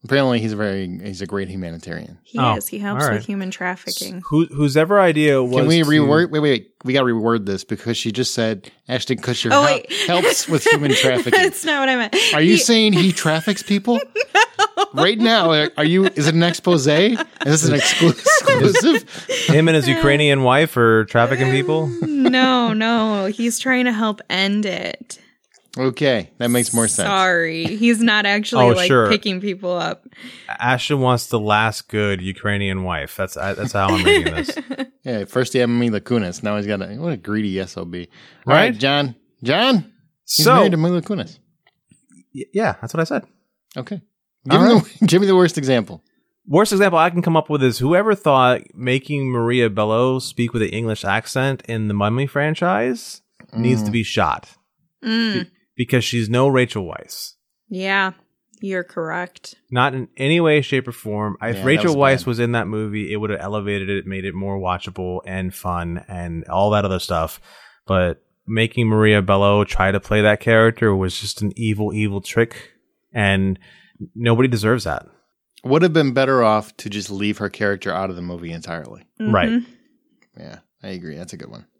Apparently, he's a very he's a great humanitarian. He Oh, is. He helps all right. with human trafficking. Who, whose ever idea was Can we to- reword? Wait, wait, we got to reword this because she just said Ashton Kutcher Oh, hel- wait. helps with human trafficking. That's not what I meant. Are you He- saying he traffics people? Right now, are you? Is it an expose? Is this an exclu- exclusive? him and his Ukrainian wife are trafficking people? No, no. He's trying to help end it. Okay, that makes more sense. Sorry. He's not actually Oh, like sure. picking people up. Ashton wants the last good Ukrainian wife. That's I, that's how I'm reading this. Yeah, first he had Mila Kunis. Now he's got a what a greedy S O B. All Right? right, John. John. He's So married to Mila Kunis. y- yeah, that's what I said. Okay. Give me, All the, give me the worst example. Worst example I can come up with is whoever thought making Maria Bello speak with an English accent in the Mummy franchise needs to be shot Mm, because she's no Rachel Weisz. yeah, you're correct. Not in any way, shape, or form. Yeah, If that Rachel was Weisz bad. was in that movie, it would have elevated it, made it more watchable and fun and all that other stuff. But making Maria Bello try to play that character was just an evil, evil trick. And nobody deserves that. Would have been better off to just leave her character out of the movie entirely. Right. Mhm. Yeah, I agree. That's a good one.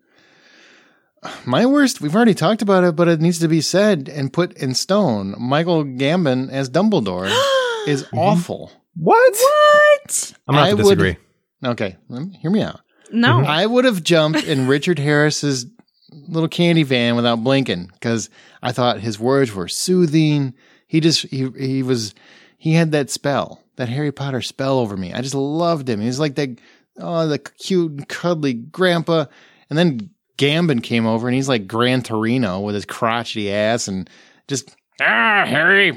My worst, we've already talked about it, but it needs to be said and put in stone. Michael Gambon as Dumbledore is awful. What? What? I'm going to have I to would- disagree. Okay, let me, hear me out. No. I would have jumped in Richard Harris's little candy van without blinking because I thought his words were soothing. He just he he was he had that spell, that Harry Potter spell over me. I just loved him. He was like that oh the cute cuddly grandpa. And then Gambon came over and he's like Gran Torino with his crotchety ass and just ah Harry.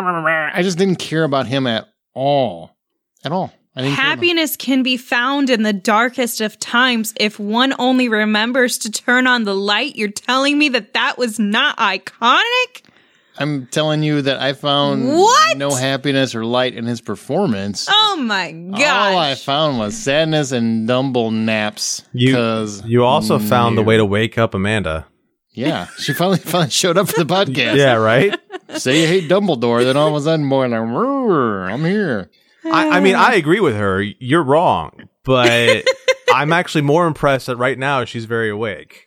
I just didn't care about him at all, at all. I didn't care about- Happiness can be found in the darkest of times if one only remembers to turn on the light. You're telling me that that was not iconic? I'm telling you that I found What? no happiness or light in his performance. Oh my gosh. All I found was sadness and dumble naps. You, 'cause- you also found the way to wake up Amanda. Yeah, she finally, finally showed up for the podcast. Yeah, right? Say you hate Dumbledore, then all of a sudden, boy, like, "Rrr, I'm here. I, I mean, I agree with her. You're wrong. But I'm actually more impressed that right now she's very awake.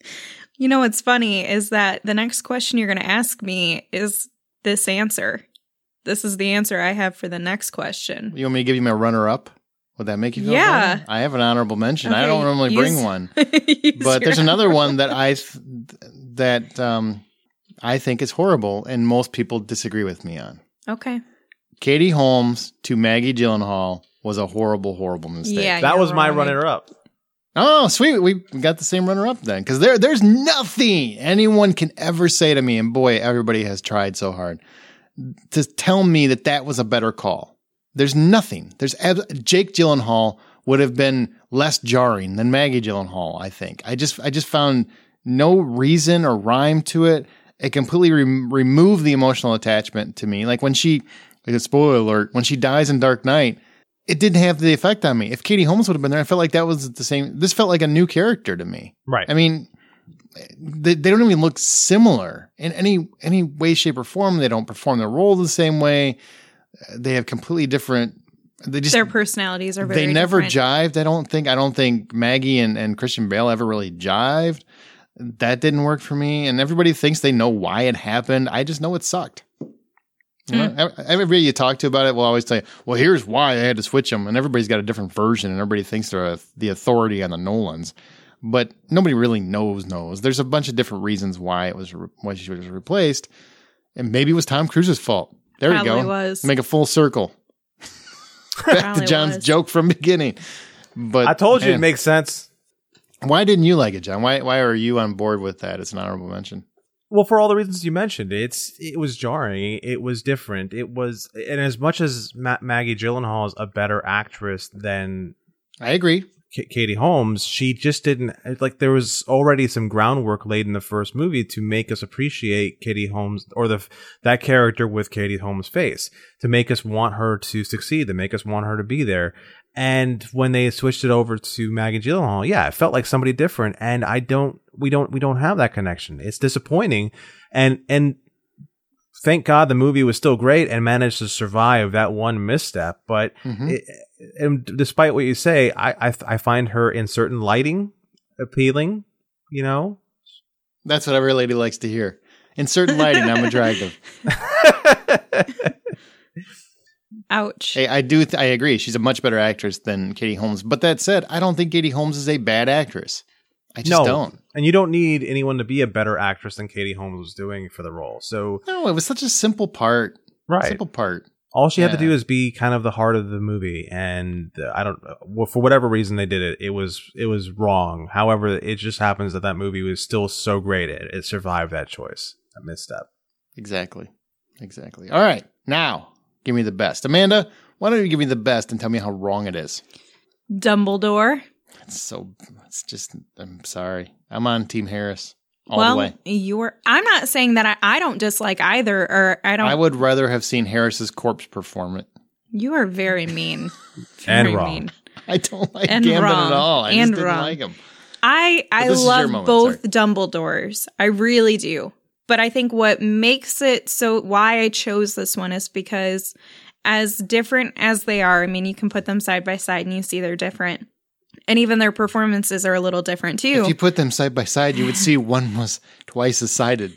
You know what's funny is that the next question you're going to ask me is this answer. This is the answer I have for the next question. You want me to give you my runner up? Would that make you feel Yeah. better? I have an honorable mention. I Okay, don't normally use- bring one. Use But your- there's another one that I th- that um, I think is horrible, and most people disagree with me on. Okay. Katie Holmes to Maggie Gyllenhaal was a horrible, horrible mistake. Yeah. That you're was my right. runner up. Oh, sweet. We got the same runner up then. Because there, there's nothing anyone can ever say to me, and boy, everybody has tried so hard to tell me that that was a better call. There's nothing. There's ab- Jake Gyllenhaal would have been less jarring than Maggie Gyllenhaal, I think. I just I just found no reason or rhyme to it. It completely re- removed the emotional attachment to me. Like when she, like a spoiler alert, when she dies in Dark Knight, it didn't have the effect on me. If Katie Holmes would have been there, I felt like that was the same. This felt like a new character to me. Right. I mean, they, they don't even look similar in any any way, shape, or form. They don't perform their role the same way. They have completely different. They just Their personalities are very they never different. jived. I don't think. I don't think Maggie and, and Christian Bale ever really jived. That didn't work for me. And everybody thinks they know why it happened. I just know it sucked. You know, ev- everybody you talk to about it will always say, well, here's why I had to switch them. And everybody's got a different version, and everybody thinks they're a, the authority on the Nolans. But nobody really knows, knows. There's a bunch of different reasons why it was re- why she was replaced. And maybe it was Tom Cruise's fault. There you Probably go. was. Make a full circle. Back to Probably John's was. joke from beginning. But I told you man, it makes sense. why didn't you like it, John? Why why are you on board with that? It's an honorable mention. Well, for all the reasons you mentioned, it's it was jarring. It was different. It was, and as much as Ma- Maggie Gyllenhaal is a better actress than I agree. K- Katie Holmes, she just didn't like. There was already some groundwork laid in the first movie to make us appreciate Katie Holmes or the that character with Katie Holmes' face, to make us want her to succeed, to make us want her to be there. And when they switched it over to Maggie Gyllenhaal, yeah, it felt like somebody different. And I don't, we don't, we don't have that connection. It's disappointing. And, and thank God the movie was still great and managed to survive that one misstep. But Mm-hmm. it, and despite what you say, I, I I find her in certain lighting appealing. You know, That's what every lady likes to hear. In certain lighting, I'm attractive. Ouch. Hey, I do. Th- I agree. She's a much better actress than Katie Holmes. But that said, I don't think Katie Holmes is a bad actress. I just no, don't. And you don't need anyone to be a better actress than Katie Holmes was doing for the role. So No, it was such a simple part. right, Simple part. all she had to Yeah. do is be kind of the heart of the movie, and uh, I don't. Well, for whatever reason they did it, it was it was wrong. However, it just happens that that movie was still so great it, it survived that choice, that misstep. Exactly. Exactly. All right. Now, give me the best. Amanda, why don't you give me the best and tell me how wrong it is? Dumbledore. It's so, it's just, I'm sorry. I'm on Team Harris all well, the way. you're. I'm not saying that I, I don't dislike either, or I don't. I would rather have seen Harris's corpse perform it. You are very mean. And Very wrong. mean. I don't like And Gambit wrong. at all. I And just didn't wrong. like him. I I this is your love moment, both sorry. Dumbledores. I really do. But I think what makes it so why I chose this one is because as different as they are, I mean, you can put them side by side and you see they're different. And even their performances are a little different too. If you put them side by side, you would see one was twice as sided.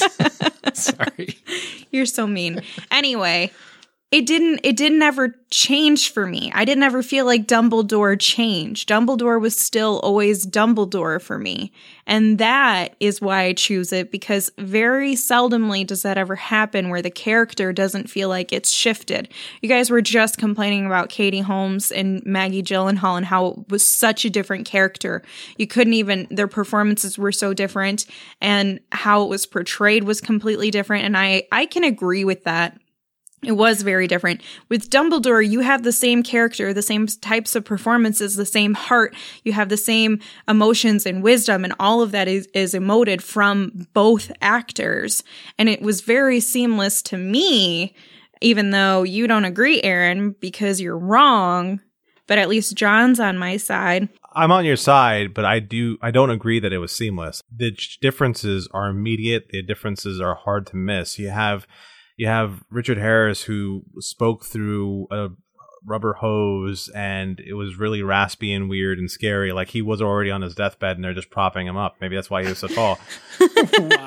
Sorry. You're so mean. Anyway, it didn't it didn't ever change for me. I didn't ever feel like Dumbledore changed. Dumbledore was still always Dumbledore for me. And that is why I choose it, because very seldomly does that ever happen where the character doesn't feel like it's shifted. You guys were just complaining about Katie Holmes and Maggie Gyllenhaal and how it was such a different character. You couldn't even, their performances were so different and how it was portrayed was completely different. And I, I can agree with that. It was very different. With Dumbledore, you have the same character, the same types of performances, the same heart. You have the same emotions and wisdom, and all of that is, is emoted from both actors. And it was very seamless to me, even though you don't agree, Aaron, because you're wrong. But at least John's on my side. I'm on your side, but I do I don't agree that it was seamless. The ch- differences are immediate. The differences are hard to miss. You have you have Richard Harris, who spoke through a rubber hose, and it was really raspy and weird and scary. Like he was already on his deathbed, and they're just propping him up. Maybe that's why he was so tall. Wow.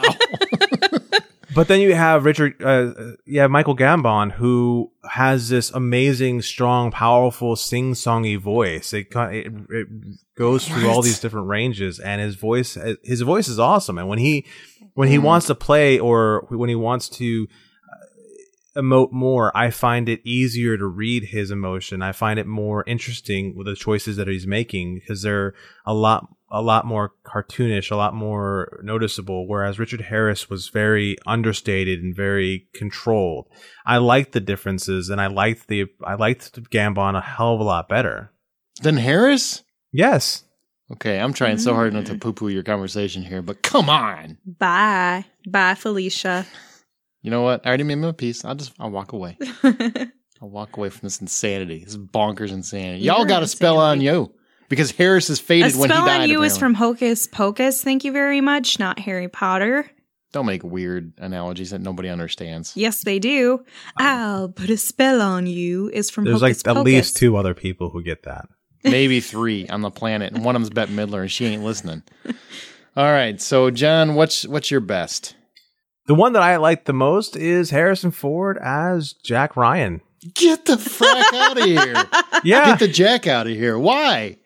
But then you have Richard, uh, yeah, Michael Gambon, who has this amazing, strong, powerful, sing-songy voice. It it, it goes through all these different ranges, and his voice, his voice is awesome. And when he when he mm. wants to play, or when he wants to emote more, I find it easier to read his emotion. I find it more interesting with the choices that he's making, because they're a lot a lot more cartoonish, a lot more noticeable, whereas Richard Harris was very understated and very controlled. I liked the differences, and I liked the I liked Gambon a hell of a lot better. Then Harris? Yes. Okay, I'm trying so hard not to poo-poo your conversation here, but come on. Bye. Bye, Felicia. You know what? I already made my peace. I'll just I'll walk away. I'll walk away from this insanity. This is bonkers insanity. Y'all got a spell on you. Because Harris is faded a when he died. Spell on You apparently. is from Hocus Pocus, thank you very much, not Harry Potter. Don't make weird analogies that nobody understands. Yes, they do. I'll put a spell on you is from There's Hocus like Pocus. at least two other people who get that. Maybe three on the planet, and one of them's Bette Midler, and she ain't listening. All right, so John, what's what's your best? The one that I like the most is Harrison Ford as Jack Ryan. Get the frack out of here. Yeah. Get the Jack out of here. Why?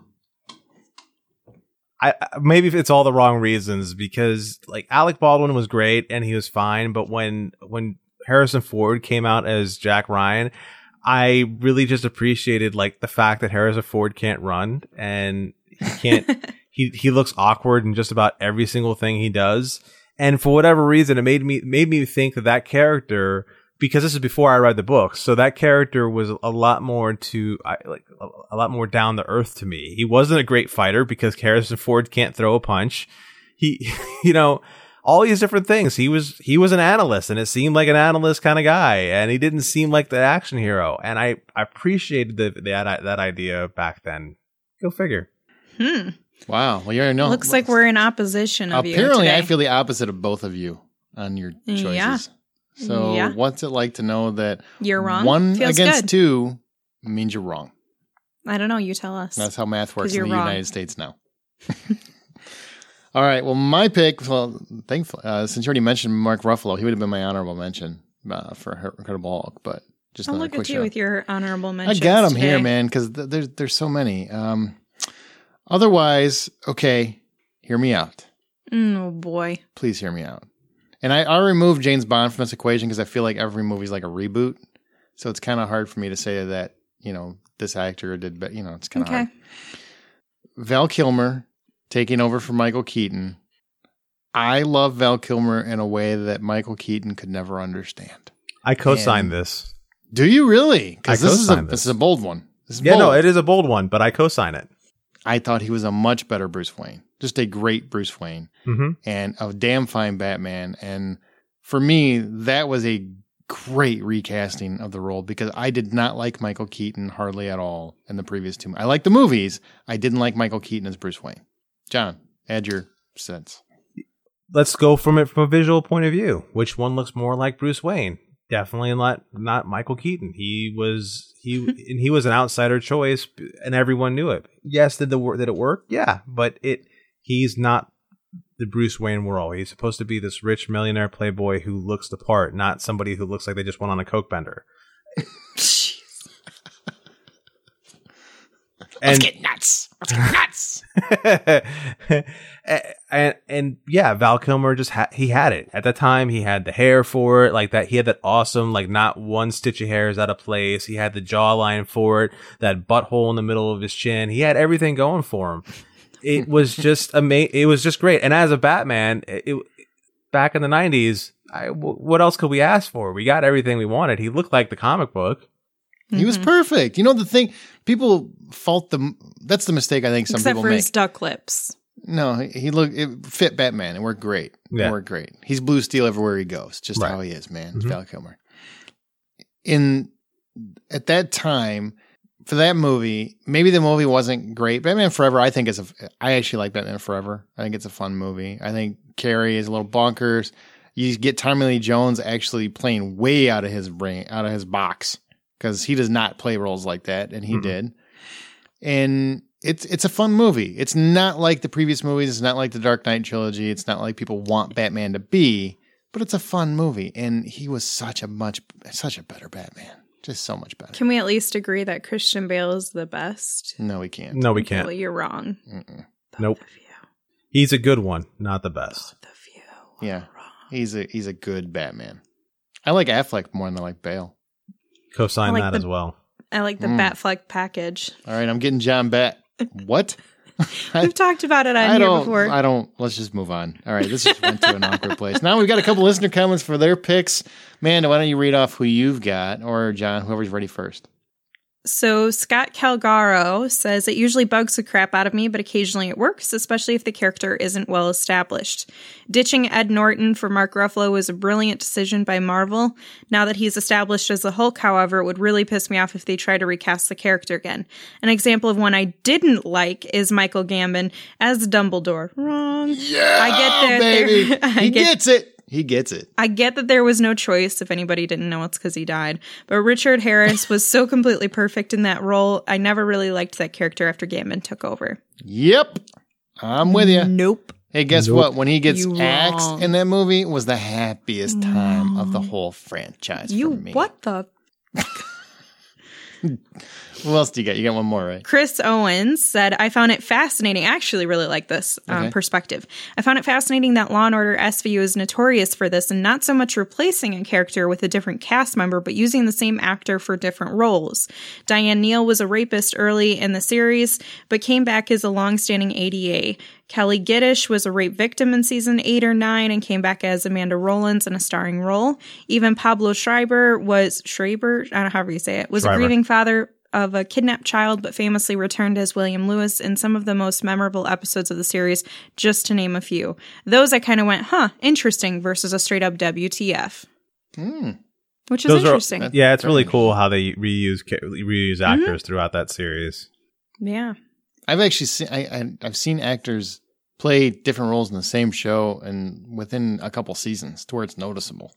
I, maybe it's all the wrong reasons, because like Alec Baldwin was great and he was fine, but when when Harrison Ford came out as Jack Ryan, I really just appreciated like the fact that Harrison Ford can't run, and he can't he he looks awkward in just about every single thing he does, and for whatever reason it made me made me think that that character, because this is before I read the book, so that character was a lot more to I, like a, a lot more down to earth to me. He wasn't a great fighter because Harrison Ford can't throw a punch. He, you know, all these different things. He was he was an analyst, and it seemed like an analyst kind of guy, and he didn't seem like the action hero. And I, I appreciated the, that that idea back then. Go figure. Hmm. Wow. Well, you're no. Looks like we're in opposition of you Apparently, today. I feel the opposite of both of you on your choices. Yeah. So Yeah. what's it like to know that You're wrong? one Feels against good. two means you're wrong? I don't know. You tell us. That's how math works 'Cause in you're the wrong. United States now. All right. Well, my pick, well, thankfully, uh, since you already mentioned Mark Ruffalo, he would have been my honorable mention uh, for Her- Incredible Hulk, but just I'll another look quick at you shout. with your honorable I mentions. got them today. here, man, because th- there's, there's so many. Um, otherwise, okay, hear me out. Mm, oh, boy. Please hear me out. And I, I'll remove James Bond from this equation because I feel like every movie's like a reboot. So it's kind of hard for me to say that, you know, this actor did, but you know, it's kind of Okay. hard. Val Kilmer taking over for Michael Keaton. I love Val Kilmer in a way that Michael Keaton could never understand. I co-signed And- this. Do you really? Because I this is a co-signed this this. is a bold one. This is Yeah, bold. no, it is a bold one, but I co-sign it. I thought he was a much better Bruce Wayne. Just a great Bruce Wayne. Mm-hmm. And a damn fine Batman. And for me, that was a great recasting of the role because I did not like Michael Keaton hardly at all in the previous two. I liked the movies. I didn't like Michael Keaton as Bruce Wayne. John, add your sense. Let's go from it from a visual point of view. Which one looks more like Bruce Wayne? Definitely not not Michael Keaton. He was he and he was an outsider choice, and everyone knew it. Yes, did the wor- did it work? Yeah, but it he's not the Bruce Wayne we're all. He's supposed to be this rich millionaire playboy who looks the part, not somebody who looks like they just went on a coke bender. Let's get nuts. Let's get nuts. and, and and yeah, Val Kilmer just ha- he had it at the time. He had the hair for it, like that. He had that awesome, like not one stitch of hair is out of place. He had the jawline for it, that butthole in the middle of his chin. He had everything going for him. It was just amazing. It was just great. And as a Batman, it, it back in the nineties, I, w- what else could we ask for? We got everything we wanted. He looked like the comic book. He was perfect. You know, the thing, people fault the, that's the mistake I think some Except people for make. his duck lips. No, he, he looked, it fit Batman. It worked great. Yeah. It worked great. He's Blue Steel everywhere he goes. Just Right. how he is, man. Mhm. Val Kilmer. In, at that time, for that movie, maybe the movie wasn't great. Batman Forever, I think is a, I actually like Batman Forever. I think it's a fun movie. I think Carrie is a little bonkers. You get Tommy Lee Jones actually playing way out of his brain, out of his box. Because he does not play roles like that, and he Mm-mm. did. And it's it's a fun movie. It's not like the previous movies. It's not like the Dark Knight trilogy. It's not like people want Batman to be. But it's a fun movie, and he was such a much such a better Batman. Just so much better. Can we at least agree that Christian Bale is the best? No, we can't. No, we Okay, can't. well, you're wrong. Mm-mm. Nope. Both of you. He's a good one, not the best. Both of you. Yeah, are wrong. he's a he's a good Batman. I like Affleck more than I like Bale. Co-sign I like that the- as well. I like the Mm. Batfleck package. All right, I'm getting John Bat. What? I- We've talked about it on I here don't. before. I don't. Let's just move on. All right, this just went to an awkward place. Now we've got a couple listener comments for their picks. Amanda, why don't you read off who you've got, or John, whoever's ready first. So Scott Calgaro says, it usually bugs the crap out of me, but occasionally it works, especially if the character isn't well established. Ditching Ed Norton for Mark Ruffalo was a brilliant decision by Marvel. Now that he's established as the Hulk, however, it would really piss me off if they try to recast the character again. An example of one I didn't like is Michael Gambon as Dumbledore. Wrong. Yeah, I get that baby. there- I he get- gets it. He gets it. I get that there was no choice. If anybody didn't know, it's because he died. But Richard Harris was so completely perfect in that role. I never really liked that character after Gambon took over. Yep, I'm with you. Nope. Hey, guess Nope. what? When he gets You axed wrong. in that movie, was the happiest time of the whole franchise You for me. what the? Who else do you got? You got one more, right? Chris Owens said, I found it fascinating. I actually really like this um, Okay. perspective. I found it fascinating that Law and Order S V U is notorious for this and not so much replacing a character with a different cast member, but using the same actor for different roles. Diane Neal was a rapist early in the series, but came back as a longstanding A D A. Kelly Giddish was a rape victim in season eight or nine and came back as Amanda Rowlands in a starring role. Even Pablo Schreiber was, Schreiber? I don't know how you say it, was Schreiber. a grieving father of a kidnapped child, but famously returned as William Lewis in some of the most memorable episodes of the series, just to name a few. Those I kind of went, huh, interesting, versus a straight up W T F. Hmm. Which is Those are- interesting. Yeah, it's really Very cool how they reuse ca- reuse Mm-hmm. actors throughout that series. yeah. I've actually seen. I, I I've seen actors play different roles in the same show and within a couple seasons to where it's noticeable.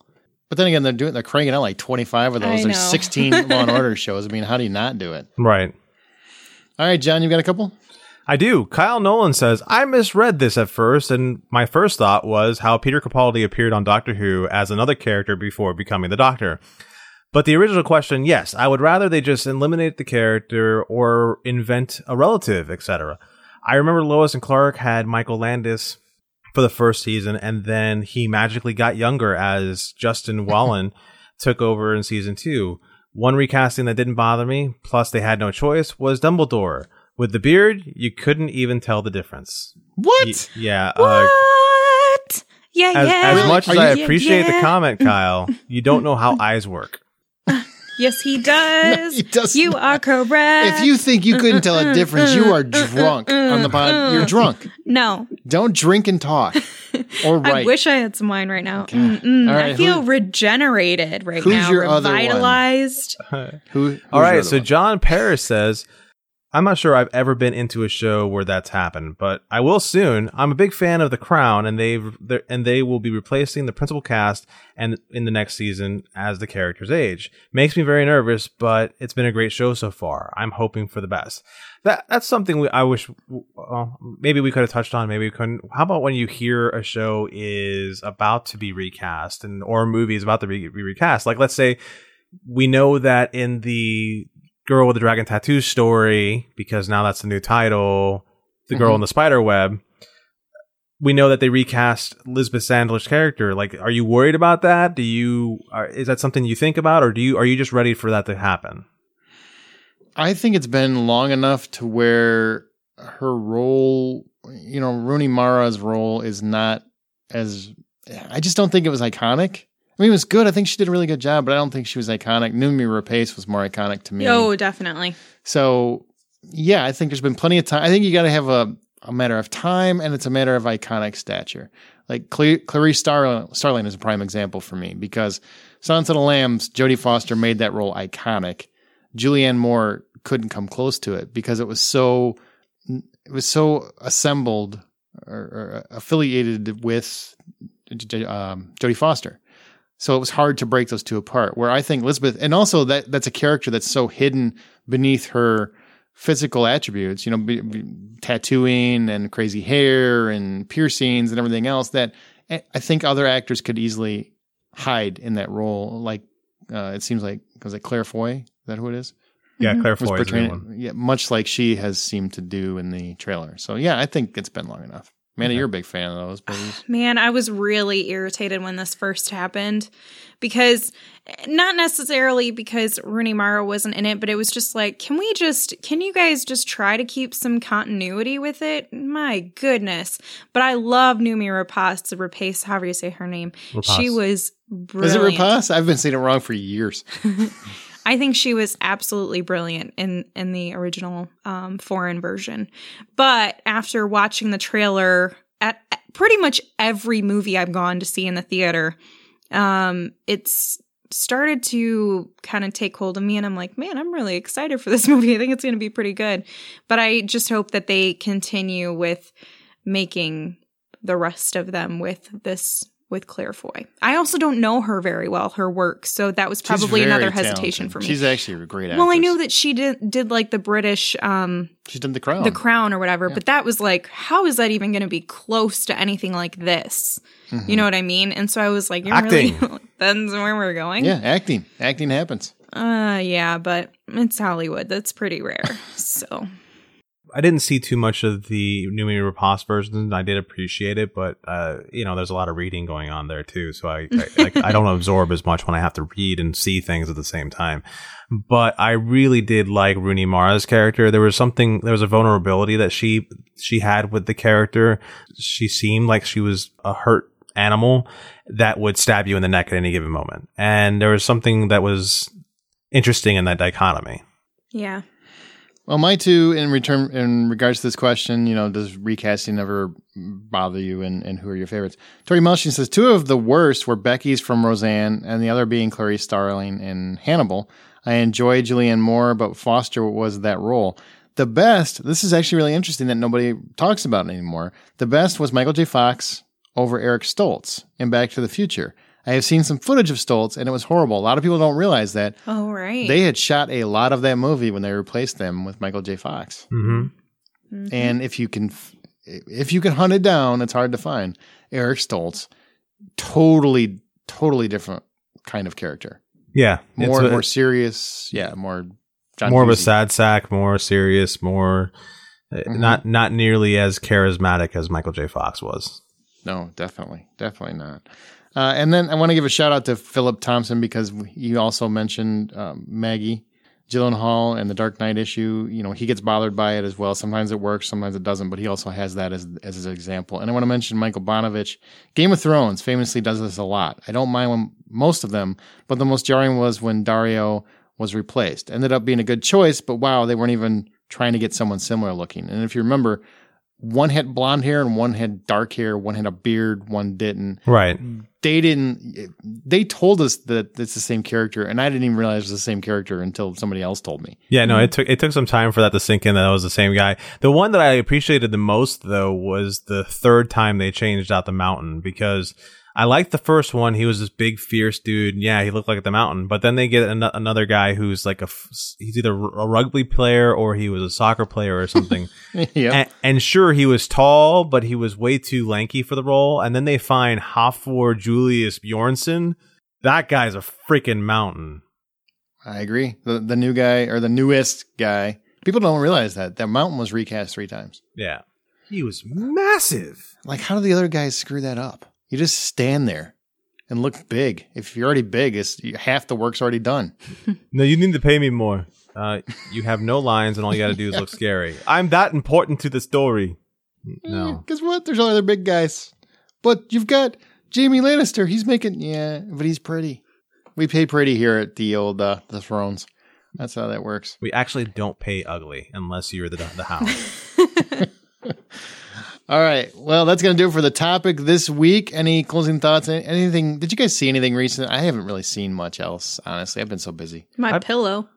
But then again, they're doing they're cranking out like twenty-five of those. I There's know. sixteen Law and Order shows. I mean, how do you not do it? Right. All right, John, you got a couple? I do. Kyle Nolan says, I misread this at first, and my first thought was how Peter Capaldi appeared on Doctor Who as another character before becoming the Doctor. But the original question, yes, I would rather they just eliminate the character or invent a relative, et cetera. I remember Lois and Clark had Michael Landis for the first season, and then he magically got younger as Justin Wallen took over in season two. One recasting that didn't bother me, plus they had no choice, was Dumbledore. With the beard, you couldn't even tell the difference. What? Y- yeah. What? Uh, yeah, as, yeah. as Really? much as Are I you- appreciate yeah. the comment, Kyle, you don't know how eyes work. Yes, he does. he doesn't. You are correct. If you think you couldn't tell a difference, you are drunk on the pod. You're drunk. No. Don't drink and talk or write. I wish I had some wine right now. Mm-mm. All right, I feel who- regenerated right who's now. your other one? Revitalized. Who? who's All your right, other so one? John Paris says, I'm not sure I've ever been into a show where that's happened, but I will soon. I'm a big fan of The Crown, and they've they're- and they will be replacing the principal cast and in the next season as the characters age. Makes me very nervous, but it's been a great show so far. I'm hoping for the best. That that's something we, I wish well, maybe we could have touched on. Maybe we couldn't. How about when you hear a show is about to be recast and or a movie is about to be, be recast? Like let's say we know that in the Girl with the Dragon Tattoo story, because now that's the new title, The Girl Mhm. in the Spider Web, we know that they recast Lisbeth Sandler's character. Like, are you worried about that? Do you, are, is that something you think about, or do you, are you just ready for that to happen? I think it's been long enough to where her role, you know, Rooney Mara's role is not as, I just don't think it was iconic. I mean, it was good. I think she did a really good job, but I don't think she was iconic. Noomi Rapace was more iconic to me. Oh, definitely. So, yeah, I think there's been plenty of time. I think you got to have a, a matter of time, and it's a matter of iconic stature. Like Cl- Clarice Star- Starling is a prime example for me because Silence of the Lambs, Jodie Foster made that role iconic. Julianne Moore couldn't come close to it because it was so it was so assembled or, or affiliated with um, Jodie Foster. So it was hard to break those two apart. Where I think Elizabeth, and also that that's a character that's so hidden beneath her physical attributes, you know, be, be, tattooing and crazy hair and piercings and everything else that I think other actors could easily hide in that role. Like uh, it seems like, was it Claire Foy? Is that who it is? Yeah, Mhm. Claire Was Foy is a good portraying one. it, yeah, much like she has seemed to do in the trailer. So yeah, I think it's been long enough. Amanda, Okay. you're a big fan of those movies. Man, I was really irritated when this first happened because not necessarily because Rooney Mara wasn't in it, but it was just like, can we just, can you guys just try to keep some continuity with it? My goodness. But I love Noomi Rapace, Rapace, however you say her name. Rapace. She was Is it brilliant. Rapace? I've been saying it wrong for years. I think she was absolutely brilliant in in the original um, foreign version. But after watching the trailer at, at pretty much every movie I've gone to see in the theater, um, it's started to kind of take hold of me, and I'm like, man, I'm really excited for this movie. I think it's going to be pretty good. But I just hope that they continue with making the rest of them with this. With Claire Foy. I also don't know her very well, her work, so that was probably She's very another hesitation talented. for me. She's actually a great actress. Well, I knew that she did did like the British um She's done The Crown. the Crown or whatever, Yeah. but that was like, how is that even going to be close to anything like this? Mhm. You know what I mean? And so I was like, you're Acting. really that's where we're going. Yeah, acting. Acting happens. Uh yeah, but it's Hollywood. That's pretty rare. So I didn't see too much of the Noomi Rapace version. I did appreciate it, but uh, you know, there's a lot of reading going on there too. So I, I like I don't absorb as much when I have to read and see things at the same time. But I really did like Rooney Mara's character. There was something, there was a vulnerability that she she had with the character. She seemed like she was a hurt animal that would stab you in the neck at any given moment, and there was something that was interesting in that dichotomy. yeah. Well, my two in return in regards to this question, you know, does recasting ever bother you, and, and who are your favorites? Tori Melchin says two of the worst were Becky's from Roseanne, and the other being Clarice Starling in Hannibal. I enjoy Julianne Moore, but Foster was that role. The best, this is actually really interesting that nobody talks about it anymore. The best was Michael J. Fox over Eric Stoltz in Back to the Future. I have seen some footage of Stoltz, and it was horrible. A lot of people don't realize that. Oh, right. They had shot a lot of that movie when they replaced them with Michael J. Fox. Mm-hmm. Mhm. And if you can, if you can hunt it down, it's hard to find. Eric Stoltz, totally, totally different kind of character. Yeah. More, it's a- more serious. Yeah, more. John more of a Busey. sad sack, more serious, more uh, Mhm. not not nearly as charismatic as Michael J. Fox was. No, definitely, definitely not. Uh, and then I want to give a shout out to Philip Thompson because you also mentioned um, Maggie Gyllenhaal and the Dark Knight issue. You know, he gets bothered by it as well. Sometimes it works, sometimes it doesn't. But he also has that as as his example. And I want to mention Michael Bonovich. Game of Thrones famously does this a lot. I don't mind when, most of them, but the most jarring was when Dario was replaced. Ended up being a good choice, but wow, they weren't even trying to get someone similar looking. And if you remember, one had blonde hair and one had dark hair, one had a beard, one didn't. Right. They didn't, they told us that it's the same character, and I didn't even realize it was the same character until somebody else told me. Yeah, no, it took it took some time for that to sink in that it was the same guy. The one that I appreciated the most, though, was the third time they changed out the Mountain, because I liked the first one. He was this big, fierce dude. Yeah, he looked like the Mountain. But then they get an- another guy who's like a, f- he's either a rugby player or he was a soccer player or something. Yeah. And, and sure, he was tall, but he was way too lanky for the role. And then they find Hafþór Julius Bjornsson. That guy's a freaking mountain. I agree. The the new guy, or the newest guy, people don't realize that. That Mountain was recast three times. Yeah. He was massive. Like, how do the other guys screw that up? You just stand there and look big. If you're already big, it's half the work's already done. No, you need to pay me more. Uh, you have no lines, and all you got to do is look scary. I'm that important to the story. No. Guess what? There's other big guys. But you've got Jamie Lannister. He's making, yeah, but he's pretty. We pay pretty here at the old uh, the Thrones. That's how that works. We actually don't pay ugly unless you're the the hound. All right. Well, that's going to do it for the topic this week. Any closing thoughts? Anything? Did you guys see anything recent? I haven't really seen much else, honestly. I've been so busy. My I- pillow.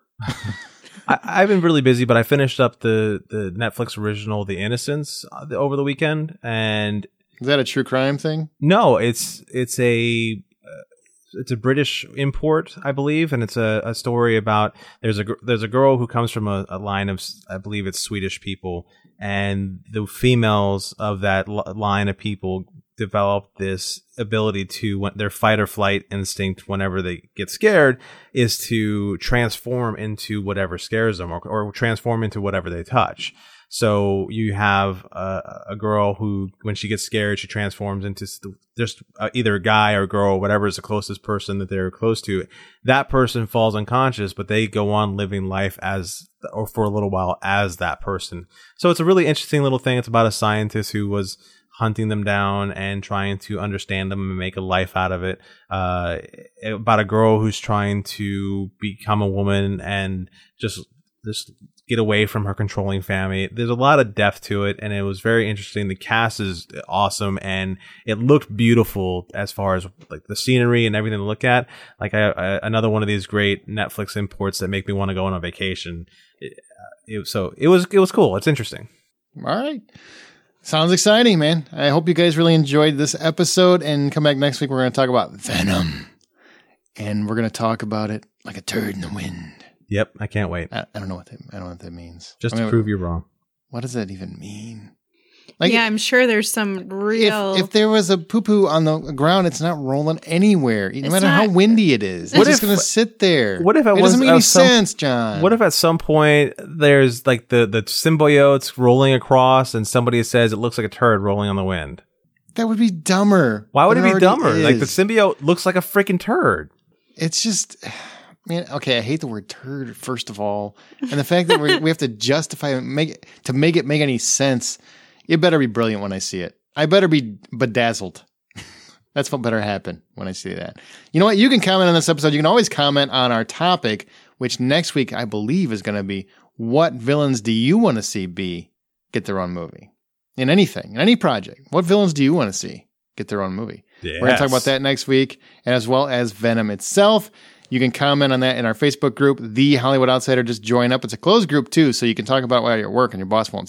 I, I've been really busy, but I finished up the the Netflix original, The Innocents, uh, the- over the weekend, and Is that a true crime thing? no, it's it's a uh, it's a British import, I believe, and it's a, a story about there's a gr- there's a girl who comes from a, a line of, I believe it's Swedish people, and the females of that l- line of people develop this ability to, when their fight or flight instinct whenever they get scared is to transform into whatever scares them, or, or transform into whatever they touch. So you have a, a girl who, when she gets scared, she transforms into st- just uh, either a guy or girl, or whatever is the closest person that they're close to. That person falls unconscious, but they go on living life as, or for a little while, as that person. So it's a really interesting little thing. It's about a scientist who was hunting them down and trying to understand them and make a life out of it. Uh, about a girl who's trying to become a woman and just just get away from her controlling family. There's a lot of depth to it, and it was very interesting. The cast is awesome, and it looked beautiful as far as like the scenery and everything to look at. Like I, I, another one of these great Netflix imports that make me want to go on a vacation. It, it, so it was it was cool. It's interesting. All right. Sounds exciting, man. I hope you guys really enjoyed this episode, and come back next week. We're going to talk about Venom, and we're going to talk about it like a turd in the wind. Yep, I can't wait. I, I don't know what that, I don't know what that means. Just I mean, to prove you wrong. what does that even mean? Like, yeah, I'm sure there's some real. if, if there was a poo poo on the ground, it's not rolling anywhere, no It's matter how not- windy it is. It's What just if- going to sit there. what if it it was doesn't make of any some- sense, John? What if at some point there's like the, the symbiotes rolling across and somebody says it looks like a turd rolling on the wind? that would be dumber? Why would it than be already dumber? Like the is. symbiote looks like a freaking turd. It's just, man. Okay, I hate the word turd first of all, and the fact that we we have to justify it, make it, to make it make any sense. It better be brilliant when I see it. I better be bedazzled. That's what better happen when I see that. You know what? You can comment on this episode. You can always comment on our topic, which next week I believe is going to be what villains do you want to see be get their own movie in anything, in any project? What villains do you want to see get their own movie? Yes. We're going to talk about that next week, and as well as Venom itself. You can comment on that in our Facebook group, The Hollywood Outsider. Just join up. It's a closed group, too, so you can talk about it while you're at work and your boss won't see.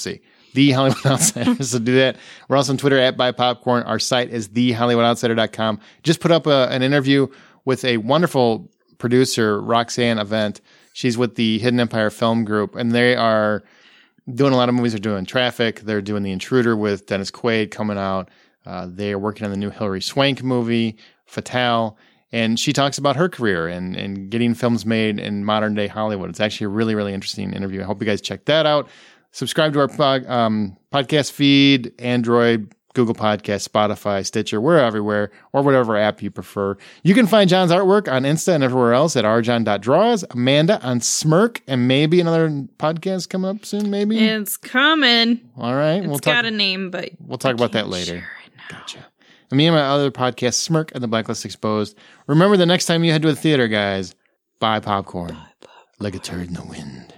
The Hollywood Outsider. So do that. We're also on Twitter at Buy Popcorn. Our site is the hollywood outsider dot com. Just put up a, an interview with a wonderful producer, Roxanne Event. She's with the Hidden Empire Film Group, and they are doing a lot of movies. They're doing Traffic. They're doing The Intruder with Dennis Quaid coming out. Uh, they are working on the new Hilary Swank movie, Fatale. And she talks about her career and, and getting films made in modern day Hollywood. It's actually a really, really interesting interview. I hope you guys check that out. Subscribe to our pod, um, podcast feed, Android, Google Podcasts, Spotify, Stitcher. We're everywhere, or whatever app you prefer. You can find John's artwork on Insta and everywhere else at r john dot draws. Amanda on Smirk, and maybe another podcast coming up soon, maybe? It's coming. All right. It's we'll got talk, a name, but we'll talk I about that can't later. share it now. Gotcha. And me and my other podcast, Smirk and the Blacklist Exposed. Remember, the next time you head to a theater, guys, buy popcorn. Buy popcorn. Like a turd in the wind.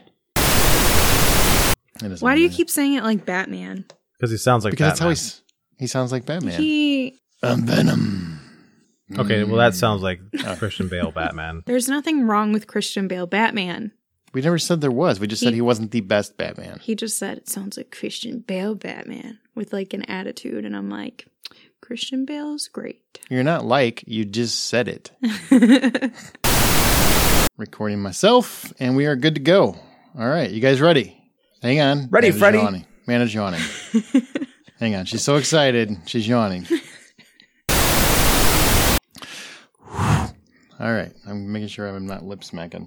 Why do you keep saying it like Batman? Because he sounds like because Batman. that's how he's, he sounds like Batman. He... I'm Venom. Okay, well, that sounds like Christian Bale Batman. There's nothing wrong with Christian Bale Batman. We never said there was. We just He- said he wasn't the best Batman. He just said it sounds like Christian Bale Batman with like an attitude, and I'm like, Christian Bale's great. You're not like, you just said it. Recording myself, and we are good to go. All right, you guys ready? Hang on. Ready, Amanda's Freddy? Yawning. Amanda's yawning. Hang on. She's so excited. She's yawning. All right. I'm making sure I'm not lip smacking.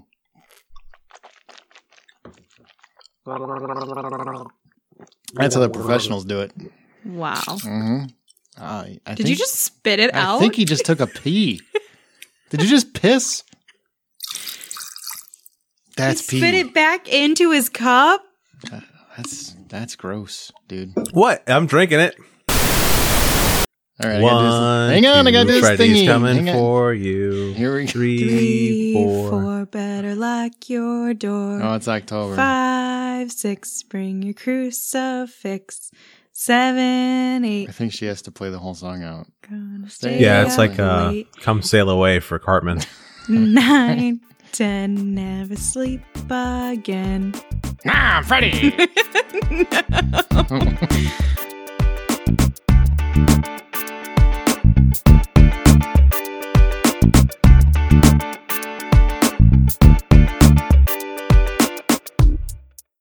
That's how the professionals do it. Wow. Mm-hmm. Uh, I Did think, you just spit it I out? think he just took a pee. Did you just piss? That's he pee. spit it back into his cup? Uh, that's that's gross, dude. What? I'm drinking it. All right, I gotta do One, this. Hang on, I gotta do this Freddy's thingy. coming Hang on. for you. Here we go. Three, Three, four. four, better lock your door. Oh, it's October. Five, six, bring your crucifix. Seven, eight, I think she has to play the whole song out. gonna Stay stay Yeah, it's up like uh, late. Come Sail Away for Cartman. Nine, ten, never sleep again. Nah, Freddy! No.